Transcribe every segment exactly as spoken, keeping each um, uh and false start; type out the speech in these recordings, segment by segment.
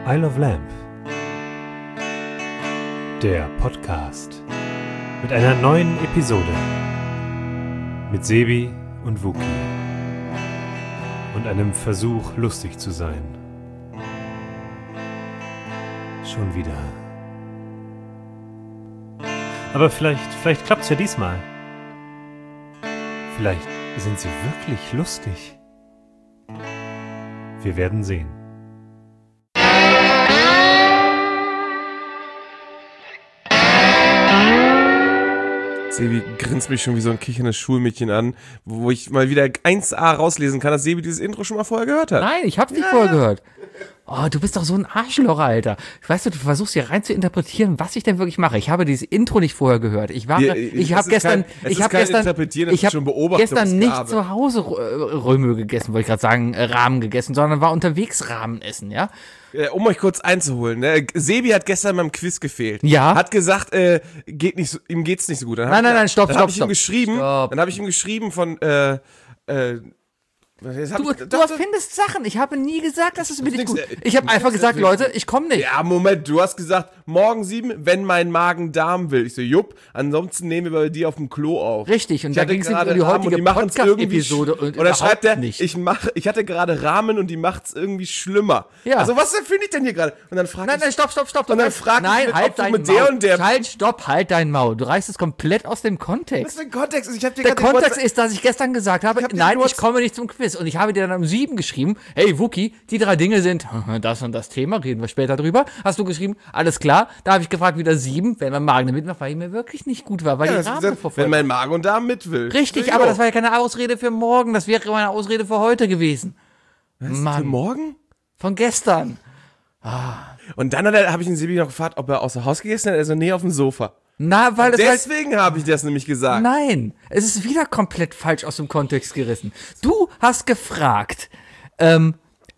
Isle of Lamp, der Podcast mit einer neuen Episode mit Sebi und Wookie und einem Versuch, lustig zu sein. Schon wieder. Aber vielleicht, vielleicht klappt's ja diesmal. Vielleicht sind sie wirklich lustig. Wir werden sehen. Sebi grinst mich schon wie so ein kicherndes Schulmädchen an, wo ich mal wieder eins a rauslesen kann, dass Sebi dieses Intro schon mal vorher gehört hat. Nein, ich hab's nicht Ja, vorher ja. gehört. Oh, du bist doch so ein Arschloch, Alter. Ich weiß, du versuchst hier rein zu interpretieren, was ich denn wirklich mache. Ich habe dieses Intro nicht vorher gehört. Ich war, Ja, ich, es habe ist gestern, kein- es ich ist habe kein gestern, Interpretieren, es ich ist habe schon Beobachtungsgabe. gestern nicht zu Hause äh, Römö gegessen, wollte ich gerade sagen, äh, Rahmen gegessen, sondern war unterwegs Rahmen essen, ja? Äh, Um euch kurz einzuholen, ne? Sebi hat gestern beim Quiz gefehlt. Ja. Hat gesagt, äh, geht nicht so, ihm geht's nicht so gut. Dann hab Nein, ich- nein, nein, stopp, dann stopp, hab ich ihm stopp. geschrieben, Stopp. Dann habe ich ihm geschrieben von, äh, äh, jetzt hab Du, ich, du dachte- erfindest Sachen. Ich habe nie gesagt, dass es mir nicht nix, gut. äh, Ich habe nix, einfach gesagt, nix. Leute, ich komme nicht. Ja, Moment, du hast gesagt, morgen sieben, wenn mein Magen Darm will. Ich so, jupp, ansonsten nehmen wir bei dir auf dem Klo auf. Richtig, und Ich da hatte ging's ihm gerade um die Rahmen heutige und machen's irgendwie Podcast-Episode sch- und Oder überhaupt schreibt er, nicht. ich mach, ich hatte gerade Rahmen und die macht's irgendwie schlimmer. Ja. Also was finde ich denn hier gerade? Und dann frage Nein, ich, nein, stopp, stopp, stopp. Du Und dann reißt- frag ich Nein, mich, halt ob du dein mit Maul. der und der- Halt, stopp, halt dein Maul. Du reißt es komplett aus dem was Kontext. für ein Kontext? Ich hab dir Der gerade den Kontext WhatsApp- ist, dass ich gestern gesagt habe, Ich hab dir nein, den ich komme nicht zum Quiz. Und ich habe dir dann um sieben geschrieben, hey Wookie, die drei Dinge sind das und das Thema, reden wir später drüber. Hast du geschrieben, alles klar. Da habe ich gefragt, wieder sieben, wenn mein Magen damit macht, weil ich mir wirklich nicht gut war, weil Ja, die das ist Rahmen gesagt, vor wenn mein Magen und Darm mit will. Richtig, Ja, aber jo. das war ja keine Ausrede für morgen, das wäre meine Ausrede für heute gewesen. Für Mann, morgen? von gestern. Und dann habe ich den Sebi noch gefragt, ob er außer Haus gegessen hat. Also nee, auf dem Sofa. Na, weil das halt Deswegen habe ich das nämlich gesagt. Nein, es ist wieder komplett falsch aus dem Kontext gerissen. Du hast gefragt, ähm,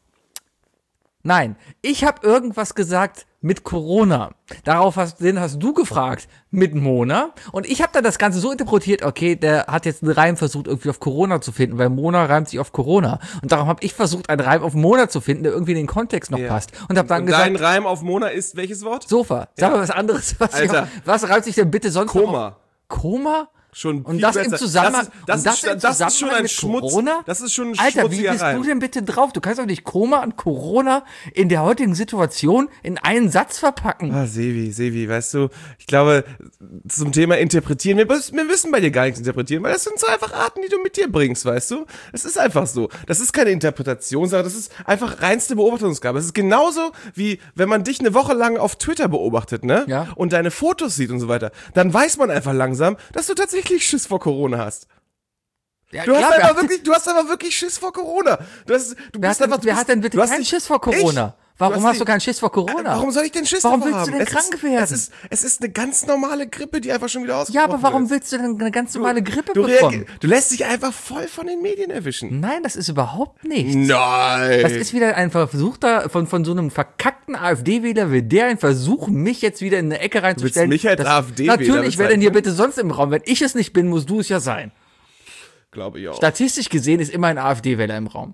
nein, ich habe irgendwas gesagt mit Corona. Darauf hast, den hast du gefragt mit Mona. Und ich habe dann das Ganze so interpretiert, okay, der hat jetzt einen Reim versucht, irgendwie auf Corona zu finden, weil Mona reimt sich auf Corona. Und darum habe ich versucht, einen Reim auf Mona zu finden, der irgendwie in den Kontext noch Ja. passt. Und habe dann Und gesagt, dein Reim auf Mona ist welches Wort? Sofa. Sag mal was anderes. Was, Alter. was reimt sich denn bitte sonst noch Koma. auf? Koma? Schon Und viel das besser. im Zusammenhang, Das ist, das und ist, im das ist schon Zusammenhang ein mit Schmutz. Corona? Das ist schon ein Alter, wie schmutziger bist Reim. du denn bitte drauf? Du kannst doch nicht Koma und Corona in der heutigen Situation in einen Satz verpacken. Ah, Sevi, Sevi, weißt du, ich glaube, zum Thema Interpretieren, wir, müssen- wir müssen bei dir gar nichts interpretieren, weil das sind so einfach Arten, die du mit dir bringst, weißt du? Es ist einfach so. Das ist keine Interpretation, sondern das ist einfach reinste Beobachtungsgabe. Es ist genauso, wie wenn man dich eine Woche lang auf Twitter beobachtet, ne? Ja. Und deine Fotos sieht und so weiter. Dann weiß man einfach langsam, dass du tatsächlich Schiss vor Corona hast. Ja, Du hast, klar, wer, einfach wirklich, du hast einfach wirklich Schiss vor Corona. Du hast, du wer, bist hat denn, einfach, du wer bist, hat denn bitte du hast keinen nicht- Schiss vor Corona? Ich. Warum hast hast, nicht- du keinen Schiss vor Corona? Warum soll ich denn Schiss Warum davor willst du haben? denn Es krank ist, werden? Es ist, es ist eine ganz normale Grippe, die einfach schon wieder ausgebrochen ja, aber warum ist. willst du denn eine ganz normale Grippe Du, bekommen? reagi- du lässt dich einfach voll von den Medien erwischen. Nein, das ist überhaupt nichts. Nein. Das ist wieder ein Versuch da von, von so einem verkackten AfD-Wähler, wie der ein Versuch, mich jetzt wieder in eine Ecke reinzustellen. mich als Das- AfD-Wähler Natürlich, wer denn hier bezeichnen? bitte sonst im Raum? Wenn ich es nicht bin, musst du es ja sein. Glaube ich auch. Statistisch gesehen ist immer ein AfD-Wähler im Raum.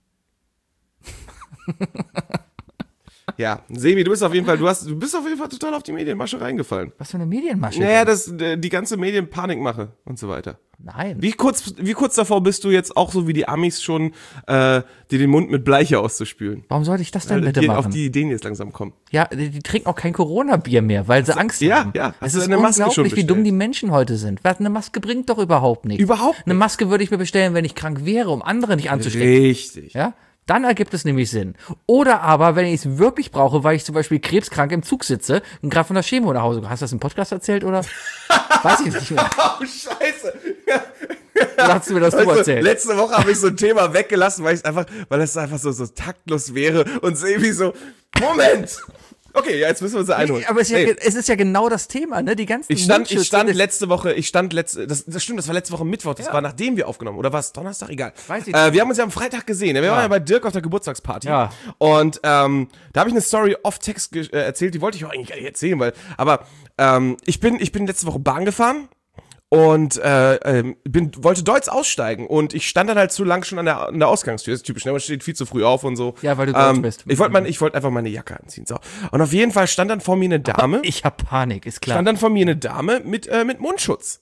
Ja, Sebi, du bist auf jeden Fall, du hast, du bist auf jeden Fall total auf die Medienmasche reingefallen. Was für eine Medienmasche. Naja, das, äh, die ganze Medienpanikmache und so weiter. Nein. Wie kurz, wie kurz davor bist du jetzt auch so wie die Amis schon, äh, dir den Mund mit Bleiche auszuspülen? Warum sollte ich das denn Weil bitte die machen? auf die Ideen jetzt langsam kommen. ja, die, die trinken auch kein Corona-Bier mehr, weil sie Angst ja, haben. ja. Hast Es du ist deine Maske schon unglaublich, wie bestellt? dumm die Menschen heute sind. Wer hat eine Maske bringt doch überhaupt nichts. Überhaupt Eine Maske würde ich mir bestellen, wenn ich krank wäre, um andere nicht anzustecken. Richtig. Ja? Dann ergibt es nämlich Sinn. Oder aber, wenn ich es wirklich brauche, weil ich zum Beispiel krebskrank im Zug sitze und gerade von der Chemo nach Hause komme. Hast du das im Podcast erzählt, oder? Weiß ich nicht mehr. Oh, scheiße. Oder hast du mir das Weißt du du, erzählt? letzte Woche habe ich so ein Thema weggelassen, weil ich einfach, weil es einfach so, so taktlos wäre und so irgendwie so, Moment! Okay, ja, jetzt müssen wir uns einholen. Aber es ist, ja, Nee. ge- es ist ja genau das Thema, ne? Die ganzen Ich stand, ich Mundschutz- stand das- letzte Woche, ich stand letzte, das, das stimmt, das war letzte Woche Mittwoch, das Ja. war nachdem wir aufgenommen, oder war es Donnerstag? Egal. Weiß ich äh, nicht. wir haben uns ja am Freitag gesehen, wir waren ja bei Dirk auf der Geburtstagsparty. Ja. Und ähm, da habe ich eine Story off-Text ge- äh, erzählt, die wollte ich auch eigentlich gar nicht erzählen, weil, aber ähm, ich bin, ich bin letzte Woche Bahn gefahren und äh, ähm, bin, wollte Deutz aussteigen und ich stand dann halt zu lang schon an der, an der Ausgangstür. Das ist typisch, ne? Man steht viel zu früh auf und so. Ja, weil du Deutsch ähm, bist. Ich wollte mein, ich wollte einfach meine Jacke anziehen. So. Und auf jeden Fall stand dann vor mir eine Dame. Ich hab Panik, ist klar. Stand dann vor mir eine Dame mit, äh, mit Mundschutz.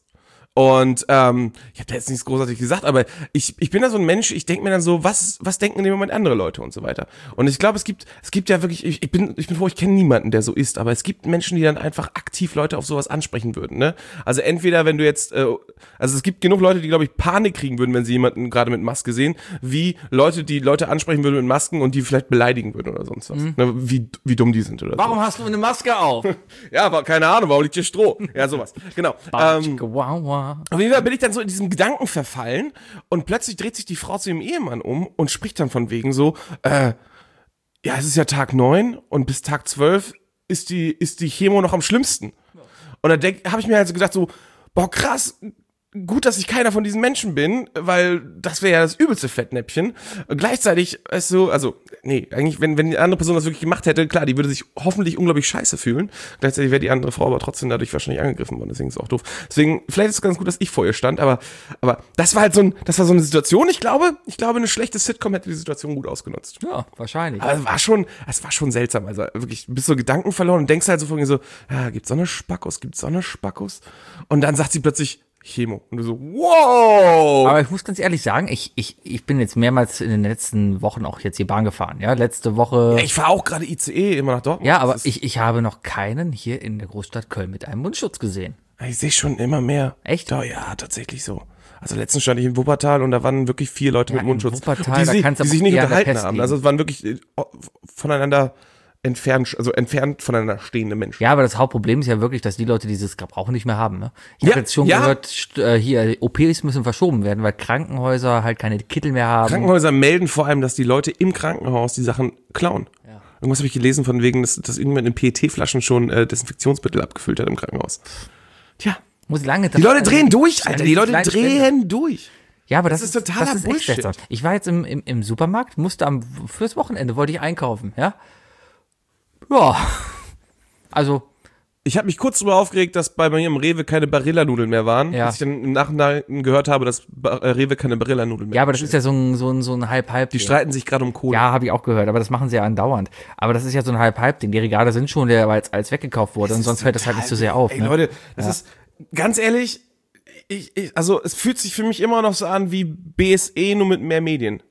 Und ähm, ich habe da jetzt nichts großartig gesagt, aber ich, ich bin da so ein Mensch, ich denke mir dann so, was, was denken in dem Moment andere Leute und so weiter. Und ich glaube, es gibt, es gibt ja wirklich, ich, ich bin, ich bin froh, ich kenne niemanden, der so ist, aber es gibt Menschen, die dann einfach aktiv Leute auf sowas ansprechen würden, ne? Also entweder, wenn du jetzt, äh, also es gibt genug Leute, die, glaube ich, Panik kriegen würden, wenn sie jemanden gerade mit Maske sehen, wie Leute, die Leute ansprechen würden mit Masken und die vielleicht beleidigen würden oder sonst was. Mhm. Ne? Wie, wie dumm die sind oder Warum so. hast du eine Maske auf? Ja, aber keine Ahnung, warum liegt hier Stroh? Ja, sowas. Genau. ähm, wow, wow. Auf jeden Fall bin ich dann so in diesem Gedanken verfallen und plötzlich dreht sich die Frau zu ihrem Ehemann um und spricht dann von wegen so, äh, ja, es ist ja Tag neun und bis Tag zwölf ist die, ist die Chemo noch am schlimmsten. Und dann habe ich mir halt so gedacht so, boah krass, gut, dass ich keiner von diesen Menschen bin, weil das wäre ja das übelste Fettnäpfchen. Und gleichzeitig, weißt du, also, nee, eigentlich, wenn, wenn die andere Person das wirklich gemacht hätte, klar, die würde sich hoffentlich unglaublich scheiße fühlen. Gleichzeitig wäre die andere Frau aber trotzdem dadurch wahrscheinlich angegriffen worden, deswegen ist es auch doof. Deswegen, vielleicht ist es ganz gut, dass ich vor ihr stand, aber, aber das war halt so ein, das war so eine Situation, ich glaube, ich glaube, eine schlechte Sitcom hätte die Situation gut ausgenutzt. Ja, wahrscheinlich. Aber es war schon, es war schon seltsam, also wirklich, du bist so Gedanken verloren und denkst halt so vorhin so, ja, gibt's so eine Spackos, gibt's so eine Spackos? Und dann sagt sie plötzlich, Chemo. Und du so, wow! Aber ich muss ganz ehrlich sagen, ich, ich, ich bin jetzt mehrmals in den letzten Wochen auch jetzt hier Bahn gefahren. Ja, letzte Woche. Ja, ich fahre auch gerade I C E immer nach Dortmund. Ja, aber ich, ich habe noch keinen hier in der Großstadt Köln mit einem Mundschutz gesehen. Ich sehe schon immer mehr. Echt? Ja, ja, tatsächlich so. Also letztens stand ich in Wuppertal und da waren wirklich vier Leute Ja, mit Mundschutz, in Wuppertal, die, da sich, kannst du die aber sich nicht eher an der unterhalten Pest haben. liegen. Also es waren wirklich äh, voneinander entfernt, also entfernt voneinander stehende Menschen. Ja, aber das Hauptproblem ist ja wirklich, dass die Leute dieses Gebrauch nicht mehr haben. Ne? Ich Ja, habe jetzt schon ja. gehört, st- äh, hier, O Ps müssen verschoben werden, weil Krankenhäuser halt keine Kittel mehr haben. Krankenhäuser melden vor allem, dass die Leute im Krankenhaus die Sachen klauen. Ja. Irgendwas habe ich gelesen von wegen, dass, dass irgendjemand in P E T-Flaschen schon äh, Desinfektionsmittel abgefüllt hat im Krankenhaus. Tja, Muss lange die Leute drehen durch, Ja, Alter, die Leute kleinen drehen Spender. durch. Ja, aber das, Das ist ist totaler das ist echt Bullshit. seltsam. Ich war jetzt im, im, im Supermarkt, musste am fürs Wochenende wollte ich einkaufen, ja. Ja. Also, Ich habe mich kurz darüber aufgeregt, dass bei mir im Rewe keine Barilla-Nudeln mehr waren. Ja. Dass ich dann im Nachhinein gehört habe, dass ba äh, Rewe keine Barilla-Nudeln mehr ja, aber das hat. ist ja so ein, so ein, so ein Halb-Halb. Die streiten sich gerade um Kohle. Ja, habe ich auch gehört, aber das machen sie ja andauernd. Aber das ist ja so ein Halb-Halb-Ding. Die Regale sind schon leer, weil es alles weggekauft wurde und sonst fällt das halt nicht so sehr auf. Ey, Ne? Leute, das Ja. ist, ganz ehrlich, ich, ich, also es fühlt sich für mich immer noch so an wie B S E, nur mit mehr Medien.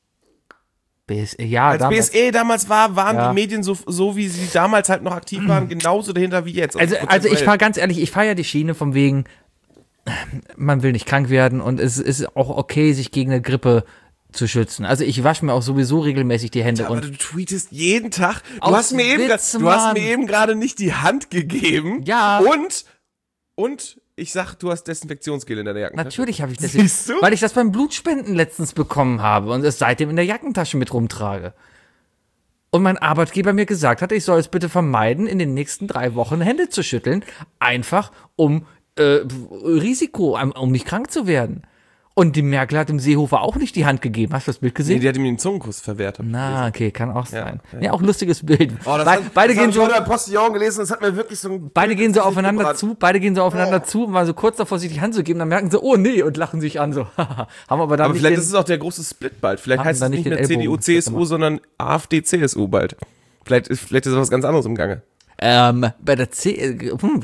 B S E, ja, Als damals. B S E damals war, waren Ja. die Medien so, so, wie sie damals halt noch aktiv waren, genauso dahinter wie jetzt. Also, also ich prozentuell. fahre ganz ehrlich, ich fahre ja die Schiene vom wegen, man will nicht krank werden und es ist auch okay, sich gegen eine Grippe zu schützen. Also ich wasche mir auch sowieso regelmäßig die Hände. Ja, aber und du tweetest jeden Tag. Du Aus hast mir eben, Witz, grad- du hast Mann. mir eben gerade nicht die Hand gegeben. Ja. Und, und ich sag, du hast Desinfektionsgel in deiner Jackentasche. natürlich habe ich das Siehst du? weil ich das beim Blutspenden letztens bekommen habe und es seitdem in der Jackentasche mit rumtrage. Und mein Arbeitgeber mir gesagt hat, ich soll es bitte vermeiden, in den nächsten drei Wochen Hände zu schütteln, einfach um äh, Risiko, um, um nicht krank zu werden. Und die Merkel hat dem Seehofer auch nicht die Hand gegeben. Hast du das Bild Nee, gesehen? die hat ihm den Zungenkuss verwehrt. hab ich Na, gelesen. okay, kann auch sein. ja. Ja, auch ein lustiges Bild. Oh, das Be hat, beide das gehen hab ich so, heute beim Postillon gelesen, das hat mir wirklich so ein beide gehen so aufeinander gebrannt. zu, beide gehen so aufeinander zu und waren so kurz davor, sich die Hand zu geben, dann merken sie, oh nee, und lachen sich an, so. Haben aber dann Aber nicht vielleicht den, ist es auch der große Split bald. Vielleicht Haben heißt es dann nicht nicht mehr den C D U, Ellbogen C S U, gemacht. sondern AfD, C S U bald. Vielleicht ist, vielleicht ist was ganz anderes im Gange. ähm, bei der C, äh, hm,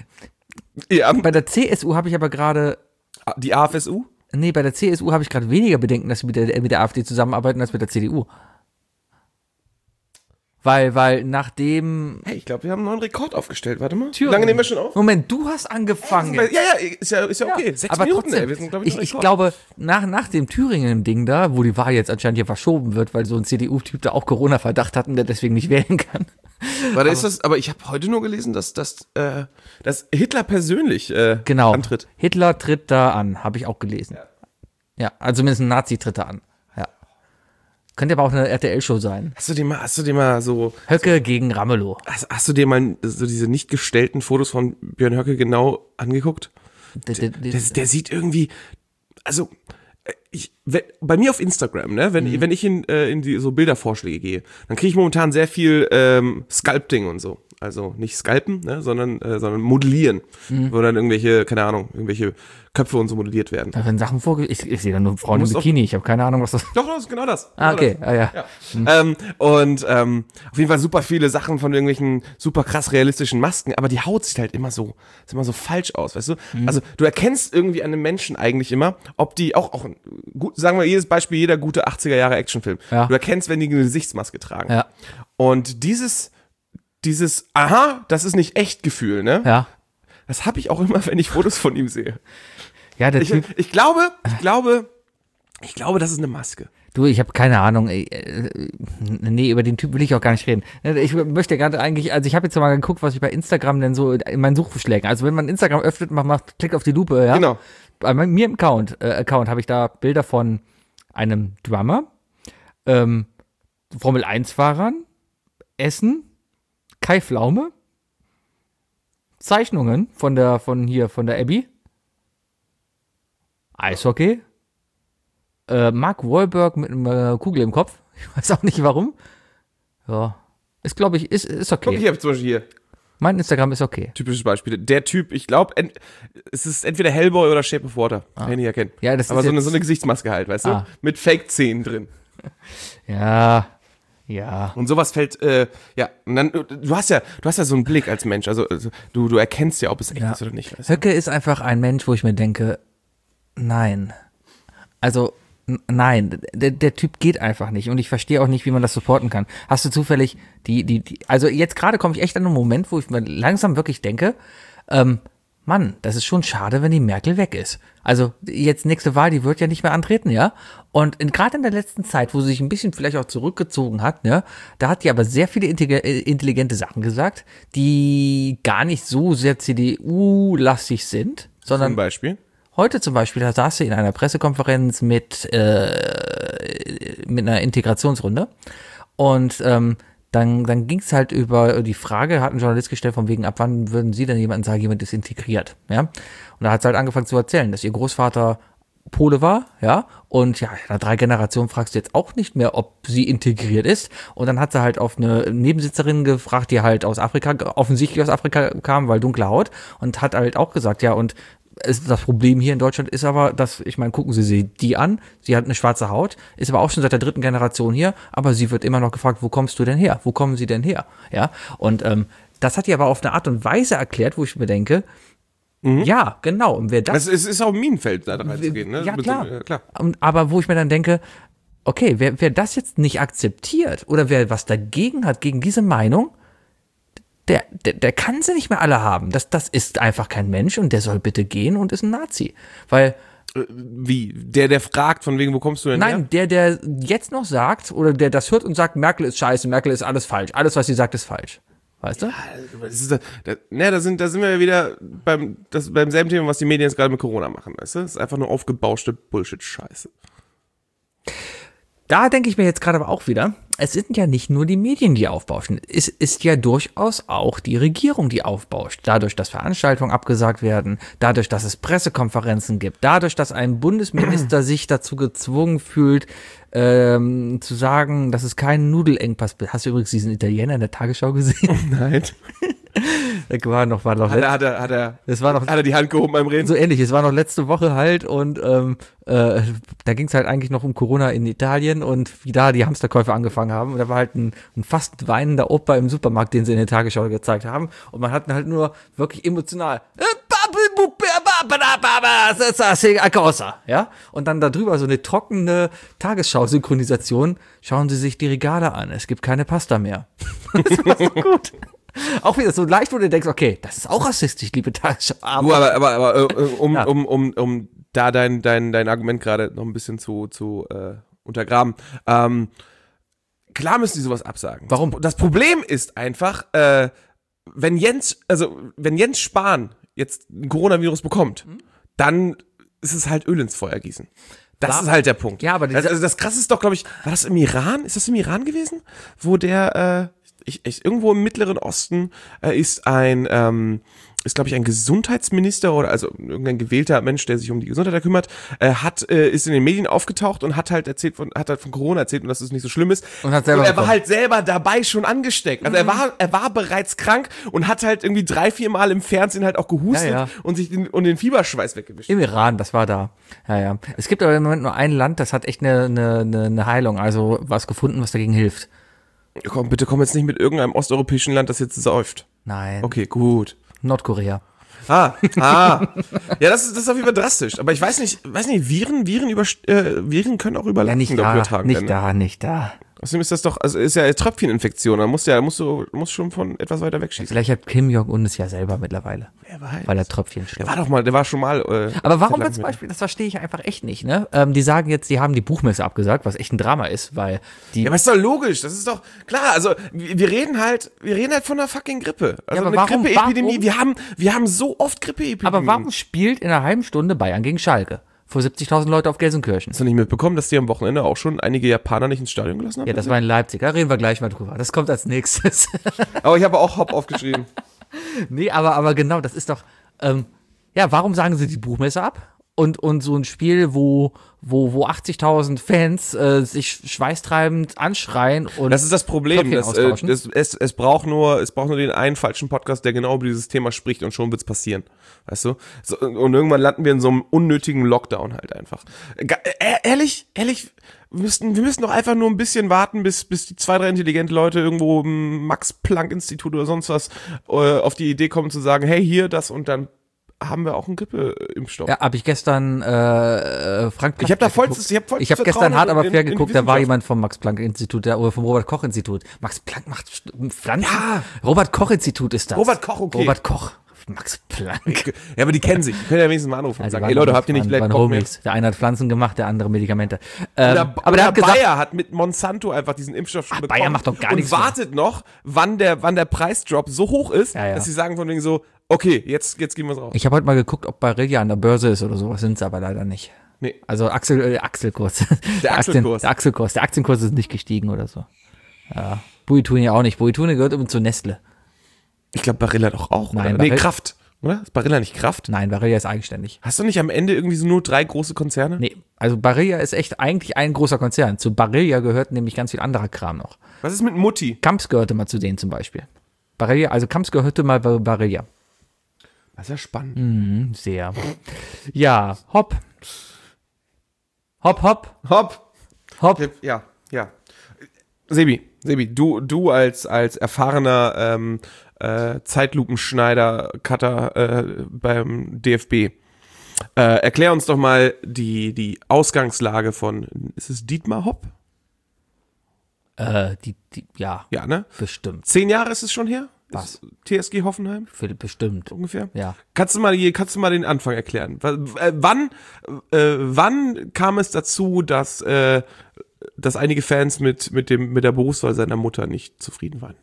Ja, bei der C S U habe ich aber gerade, die A F S U? nee, bei der C S U habe ich gerade weniger Bedenken, dass sie mit der, mit der AfD zusammenarbeiten, als mit der C D U. Weil, weil nachdem, Hey, ich glaube, wir haben einen neuen Rekord aufgestellt. Warte mal. Wie Thüringen. lange nehmen wir schon auf? Moment, du hast angefangen. Ja, ja, ist ja, ist ja okay. Sechs aber Minuten, trotzdem, ey. Wir sind, glaub ich, ich, noch ich Rekord. glaube, nach, nach dem Thüringen-Ding da, wo die Wahl jetzt anscheinend hier verschoben wird, weil so ein C D U-Typ da auch Corona-Verdacht hat und der deswegen nicht wählen kann. Warte, ist das, aber ich habe heute nur gelesen, dass, dass, äh, dass Hitler persönlich äh, Genau. antritt. Hitler tritt da an, habe ich auch gelesen. Ja, ja, also zumindest ein Nazi tritt da an. Ja. Könnte aber auch eine R T L-Show sein. Hast du dir mal, hast du dir mal so, Höcke gegen Ramelow. hast, hast du dir mal so diese nicht gestellten Fotos von Björn Höcke genau angeguckt? D- d- d- Der, der sieht irgendwie, also, ich, wenn, bei mir auf Instagram, ne, wenn, mhm. wenn ich in, äh, in die so Bildervorschläge gehe, dann kriege ich momentan sehr viel ähm, Sculpting und so. Also nicht scalpen, ne, sondern, äh, sondern modellieren, mhm. wo dann irgendwelche, keine Ahnung, irgendwelche Köpfe und so modelliert werden. Da werden Sachen vorge... Ich, ich sehe da nur Frauen im Bikini, ich habe keine Ahnung, was das... Doch, das ist genau das. Ah, genau okay, das. ah ja. ja. Mhm. Ähm, und ähm, auf jeden Fall super viele Sachen von irgendwelchen super krass realistischen Masken, aber die Haut sieht halt immer so, sieht immer so falsch aus, weißt du? Mhm. Also du erkennst irgendwie an einem Menschen eigentlich immer, ob die auch, auch gut, sagen wir jedes Beispiel, jeder gute achtziger Jahre Actionfilm. Ja. Du erkennst, wenn die eine Gesichtsmaske tragen. Ja. Und dieses... Dieses, aha, das ist nicht echt Gefühl, ne? Ja. Das habe ich auch immer, wenn ich Fotos von ihm sehe. Ja, der ich, Typ. Ich glaube, ich glaube, ich glaube, das ist eine Maske. Du, ich habe keine Ahnung. Nee, über den Typ will ich auch gar nicht reden. Ich möchte gerade eigentlich, also ich habe jetzt mal geguckt, was ich bei Instagram denn so in meinen Suchvorschlägen, also wenn man Instagram öffnet, man macht, klickt auf die Lupe, ja? Genau. Bei mir im Account, äh, Account habe ich da Bilder von einem Drummer, ähm, Formel eins Fahrern, Essen, Kai Pflaume, Zeichnungen von der, von hier, von der Abby, Eishockey, äh, Mark Wahlberg mit einer äh, Kugel im Kopf, ich weiß auch nicht warum, ja, ist glaube ich, ist, ist okay. Guck, ich habe zum Beispiel hier. Mein Instagram ist okay. Typisches Beispiel. Der Typ, ich glaube, es ist entweder Hellboy oder Shape of Water, ah. kann ich nicht erkennen. Ja, das Aber ist so eine, so eine Gesichtsmaske halt, weißt ah. du, mit Fake-Zähnen drin. Ja, Ja. Und sowas fällt, äh, ja, und dann, du hast ja, du hast ja so einen Blick als Mensch, also, also du, du erkennst ja, ob es echt ja. ist oder nicht. Weißt du? Höcke ist einfach ein Mensch, wo ich mir denke, nein. Also, n- nein, der, der Typ geht einfach nicht und ich verstehe auch nicht, wie man das supporten kann. Hast du zufällig die, die, die, also jetzt gerade komme ich echt an einen Moment, wo ich mir langsam wirklich denke, ähm, Mann, das ist schon schade, wenn die Merkel weg ist. Also jetzt nächste Wahl, die wird ja nicht mehr antreten, ja. Und gerade in der letzten Zeit, wo sie sich ein bisschen vielleicht auch zurückgezogen hat, ne, da hat die aber sehr viele intelligente Sachen gesagt, die gar nicht so sehr C D U-lastig sind, sondern zum Beispiel? Heute zum Beispiel, da saß sie in einer Pressekonferenz mit, äh, mit einer Integrationsrunde und ähm, Dann, dann ging es halt über die Frage, hat ein Journalist gestellt, von wegen, ab wann würden Sie denn jemanden sagen, jemand ist integriert, ja? Und da hat sie halt angefangen zu erzählen, dass ihr Großvater Pole war, ja, und ja, nach drei Generationen fragst du jetzt auch nicht mehr, ob sie integriert ist. Und dann hat sie halt auf eine Nebensitzerin gefragt, die halt aus Afrika, offensichtlich aus Afrika kam, weil dunkle Haut, und hat halt auch gesagt, ja, und es, das Problem hier in Deutschland ist aber, dass, ich meine, gucken Sie sie die an, sie hat eine schwarze Haut, ist aber auch schon seit der dritten Generation hier, aber sie wird immer noch gefragt, wo kommst du denn her? Wo kommen sie denn her? Ja, und ähm, das hat die aber auf eine Art und Weise erklärt, wo ich mir denke, mhm. ja, genau, und wer das... Es ist auch ein Minenfeld, da reinzugehen, ne? Ja, Mit klar. So, ja, klar. Und, aber wo ich mir dann denke, okay, wer, wer das jetzt nicht akzeptiert oder wer was dagegen hat, gegen diese Meinung, Der, der, der kann sie nicht mehr alle haben. Das, das ist einfach kein Mensch und der soll bitte gehen und ist ein Nazi. Weil. Wie? Der, der fragt, von wegen, wo kommst du denn her? Nein, der, der jetzt noch sagt, oder der das hört und sagt, Merkel ist scheiße, Merkel ist alles falsch. Alles, was sie sagt, ist falsch. Weißt du? Ja, das ist, da, ne, da sind, da sind wir ja wieder beim, das, beim selben Thema, was die Medien jetzt gerade mit Corona machen, weißt du? Das ist einfach nur aufgebauschte Bullshit-Scheiße. Da denke ich mir jetzt gerade aber auch wieder, es sind ja nicht nur die Medien, die aufbauschen. Es ist ja durchaus auch die Regierung, die aufbauscht. Dadurch, dass Veranstaltungen abgesagt werden, dadurch, dass es Pressekonferenzen gibt, dadurch, dass ein Bundesminister sich dazu gezwungen fühlt, ähm, zu sagen, dass es keinen Nudelengpass gibt. Hast du übrigens diesen Italiener in der Tagesschau gesehen? Nein. Das war noch, war noch hat, er, hat, er, hat, er, das war noch, hat er die Hand gehoben beim Reden? So ähnlich, es war noch letzte Woche halt und ähm, äh, da ging es halt eigentlich noch um Corona in Italien und wie da die Hamsterkäufe angefangen haben und da war halt ein, ein fast weinender Opa im Supermarkt, den sie in der Tagesschau gezeigt haben und man hat halt nur wirklich emotional ja, und dann darüber so eine trockene Tagesschau-Synchronisation, schauen Sie sich die Regale an, es gibt keine Pasta mehr. Das war so gut. Auch wieder so leicht, wo du denkst, okay, das ist auch rassistisch, liebe Tagesschau. Aber, aber, aber, aber äh, um, ja. um, um, um da dein, dein, dein Argument gerade noch ein bisschen zu, zu äh, untergraben. Ähm, klar müssen die sowas absagen. Warum? Das Problem ist einfach, äh, wenn Jens, also wenn Jens Spahn jetzt ein Coronavirus bekommt, mhm. dann ist es halt Öl ins Feuer gießen. Das War, ist halt der Punkt. Ja, aber also, also das Krasse ist doch, glaube ich, war das im Iran? Ist das im Iran gewesen? Wo der, äh, ich, ich, irgendwo im Mittleren Osten äh, ist ein, ähm, ist glaube ich ein Gesundheitsminister oder also irgendein gewählter Mensch, der sich um die Gesundheit kümmert, äh, hat äh, ist in den Medien aufgetaucht und hat halt erzählt von hat halt von Corona erzählt und dass es nicht so schlimm ist. Und hat selber und er bekommen. war halt selber dabei schon angesteckt. Also er war er war bereits krank und hat halt irgendwie drei, vier Mal im Fernsehen halt auch gehustet Ja, ja. und sich den, und den Fieberschweiß weggewischt. Im Iran, das war da. Ja, ja. Es gibt aber im Moment nur ein Land, das hat echt eine, eine, eine eine Heilung, also was gefunden, was dagegen hilft. Komm, bitte komm jetzt nicht mit irgendeinem osteuropäischen Land, das jetzt säuft. Nein. Okay, gut. Nordkorea. Ah, ah. Ja, das ist, das ist auf jeden Fall drastisch. Aber ich weiß nicht, weiß nicht, Viren, Viren, über, äh, Viren können auch Ja, überlappen, nicht glaub ich, da, übertragen nicht werden. da, nicht da. Außerdem ist das doch, also ist ja eine Tröpfcheninfektion, da musst du ja, musst du, musst schon von etwas weiter wegschießen. Vielleicht hat Kim Jong-un es ja selber mittlerweile, Wer weiß. weil er Tröpfchen Der schluckt. war doch mal, der war schon mal. Äh, Aber warum Zeit lang zum mit- Beispiel, das verstehe ich einfach echt nicht, ne? Ähm, die sagen jetzt, die haben die Buchmesse abgesagt, was echt ein Drama ist, weil die. Ja, aber ist doch logisch, das ist doch klar. Also wir wir reden halt, wir reden halt von einer fucking Grippe. Also Ja, aber eine warum- Grippeepidemie. warum- Wir haben, wir haben so oft Grippeepidemien. aber warum spielt in einer halben Stunde Bayern gegen Schalke? Vor siebzigtausend Leute auf Gelsenkirchen. Hast du nicht mitbekommen, dass die am Wochenende auch schon einige Japaner nicht ins Stadion gelassen haben? Ja, das war in Leipzig. Da reden wir gleich mal drüber. Das kommt als nächstes. Aber ich habe auch Hop aufgeschrieben. Nee, aber, aber genau, das ist doch. Ähm, ja, warum sagen sie die Buchmesse ab? Und, und so ein Spiel, wo, wo, wo achtzigtausend Fans äh, sich schweißtreibend anschreien und. Das ist das Problem. Tröpfchen Das, äh, austauschen. das, es, es, braucht nur, es braucht nur den einen falschen Podcast, der genau über dieses Thema spricht und schon wird's passieren. Weißt du? So, und irgendwann landen wir in so einem unnötigen Lockdown halt einfach. Ga- äh, ehrlich, ehrlich, wir müssten, wir müssten doch einfach nur ein bisschen warten, bis, bis die zwei, drei intelligente Leute irgendwo im Max-Planck-Institut oder sonst was äh, auf die Idee kommen zu sagen, hey, hier, das und dann haben wir auch einen Grippeimpfstoff. Ja, habe ich gestern äh, äh, Frank Ich habe da Platzbeck vollstes, geguckt. ich habe vollstes Ich habe gestern Vertrauen hart aber in- fair in die geguckt, da war Wissenschaft. jemand vom Max-Planck-Institut der- oder vom Robert-Koch-Institut. Max Planck macht St- Pflanzen. Ja. Robert-Koch-Institut ist das. Robert Koch, okay. Robert Koch. Max Planck. Ja, aber die kennen sich. Die können ja wenigstens mal anrufen und Also sagen, waren- ey Leute, habt ihr nicht waren- vielleicht waren Bock mehr? Homies. Der eine hat Pflanzen gemacht, der andere Medikamente. Ähm, Oder, aber oder der hat gesagt, Bayer hat mit Monsanto einfach diesen Impfstoff schon Ach, bekommen. Bayer macht doch gar und nichts mehr. wartet noch, wann der, wann der Preisdrop so hoch ist, Ja, ja. dass sie sagen von wegen so, okay, jetzt, jetzt gehen wir raus. ich habe heute mal geguckt, ob Barilla an der Börse ist oder sowas, sind sie aber leider nicht. Nee. Also Axel, äh, Axelkurs. Der Aktien- Axelkurs. Der Axelkurs. Der Aktienkurs ist nicht gestiegen oder so. Ja. Buitune auch nicht. Buitune gehört übrigens zu Nestle. Ich glaube Barilla doch auch. Nein, oder? Nee, Barilla- Kraft. Oder? Ist Barilla nicht Kraft? Nein, Barilla ist eigenständig. Hast du nicht am Ende irgendwie so nur drei große Konzerne? Nee, also Barilla ist echt eigentlich ein großer Konzern. Zu Barilla gehört nämlich ganz viel anderer Kram noch. Was ist mit Mutti? Kamps gehörte mal zu denen zum Beispiel. Barilla, also Kamps gehörte mal bei Barilla. Das ist ja spannend. Hm, sehr. Ja, hopp. Hopp, hopp, Hopp. hopp. Ja, ja. Sebi, Sebi, du, du als, als erfahrener ähm, äh, Zeitlupenschneider, Cutter äh, beim D F B, äh, erklär uns doch mal die, die Ausgangslage von, ist es Dietmar Hopp? Äh, die, die, ja, Ja, ne? bestimmt. Zehn Jahre ist es schon her? Was? Ist T S G Hoffenheim Philipp, bestimmt. ungefähr? Ja. Kannst du mal, die- kannst du mal den Anfang erklären? W- äh, Wann, äh, wann kam es dazu, dass, äh, dass einige Fans mit, mit, dem, mit der Berufswahl seiner Mutter nicht zufrieden waren?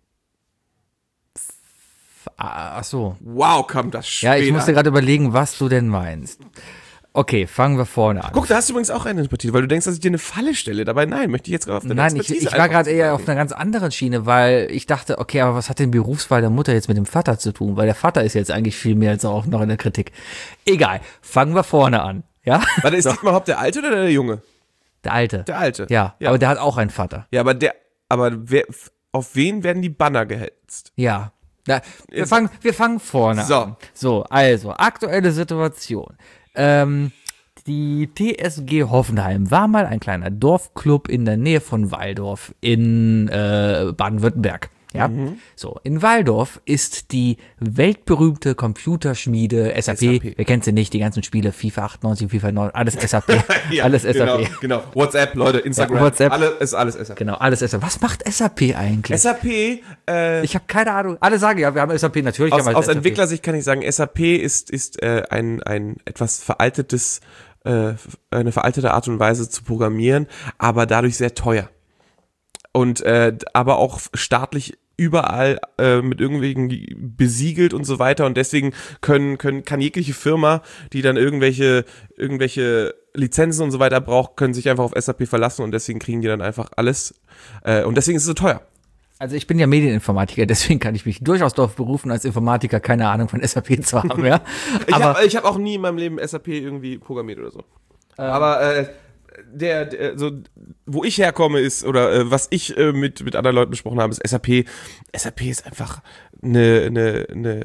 Ah, ach so. Wow, kam das Ja, später. ich musste gerade überlegen, was du denn meinst. Okay, fangen wir vorne an. Guck, da hast du übrigens auch eine Sympathie, weil du denkst, dass ich dir eine Falle stelle. Dabei nein, möchte ich jetzt gerade auf deine Nein, ich, Expertise ich war einfach gerade eher zugreifen. auf einer ganz anderen Schiene, weil ich dachte, okay, aber was hat denn Berufswahl der Mutter jetzt mit dem Vater zu tun? Weil der Vater ist jetzt eigentlich viel mehr als auch noch in der Kritik. Egal, fangen wir vorne an. Ja, Warte, ist Dietmar Hopp der Alte oder der Junge? der Alte. Der Alte. Ja, Ja. aber der hat auch einen Vater. Ja, aber der, aber wer, auf wen werden die Banner gehetzt? Ja. Na, wir, Jetzt- fangen, wir fangen vorne So. an. So, also, aktuelle Situation. Ähm, die T S G Hoffenheim war mal ein kleiner Dorfclub in der Nähe von Walldorf in äh, Baden-Württemberg. Ja, so, in Walldorf ist die weltberühmte Computerschmiede S A P. S A P. Wer kennt sie nicht? Die ganzen Spiele, FIFA achtundneunzig, FIFA neun, alles S A P. alles S A P. Genau, genau. WhatsApp, Leute, Instagram. Ja, WhatsApp. Alle, ist alles S A P. Genau, alles S A P. Was macht S A P eigentlich? S A P, äh, Ich habe keine Ahnung. Alle sagen ja, wir haben S A P, natürlich aus, haben wir aus S A P. Entwicklersicht kann ich sagen, S A P ist, ist äh, ein, ein etwas veraltetes, äh, eine veraltete Art und Weise zu programmieren, aber dadurch sehr teuer. Und äh, aber auch staatlich überall äh, mit irgendwelchen besiegelt und so weiter und deswegen können können kann jegliche Firma, die dann irgendwelche irgendwelche Lizenzen und so weiter braucht, können sich einfach auf S A P verlassen und deswegen kriegen die dann einfach alles äh, und deswegen ist es so teuer. Also ich bin ja Medieninformatiker, deswegen kann ich mich durchaus darauf berufen, als Informatiker keine Ahnung von S A P zu haben, ja. Ich Aber habe hab auch nie in meinem Leben S A P irgendwie programmiert oder so. Ähm. Aber äh, der, der, so, wo ich herkomme ist, oder äh, was ich äh, mit, mit anderen Leuten besprochen habe, ist S A P. S A P ist einfach eine, eine, eine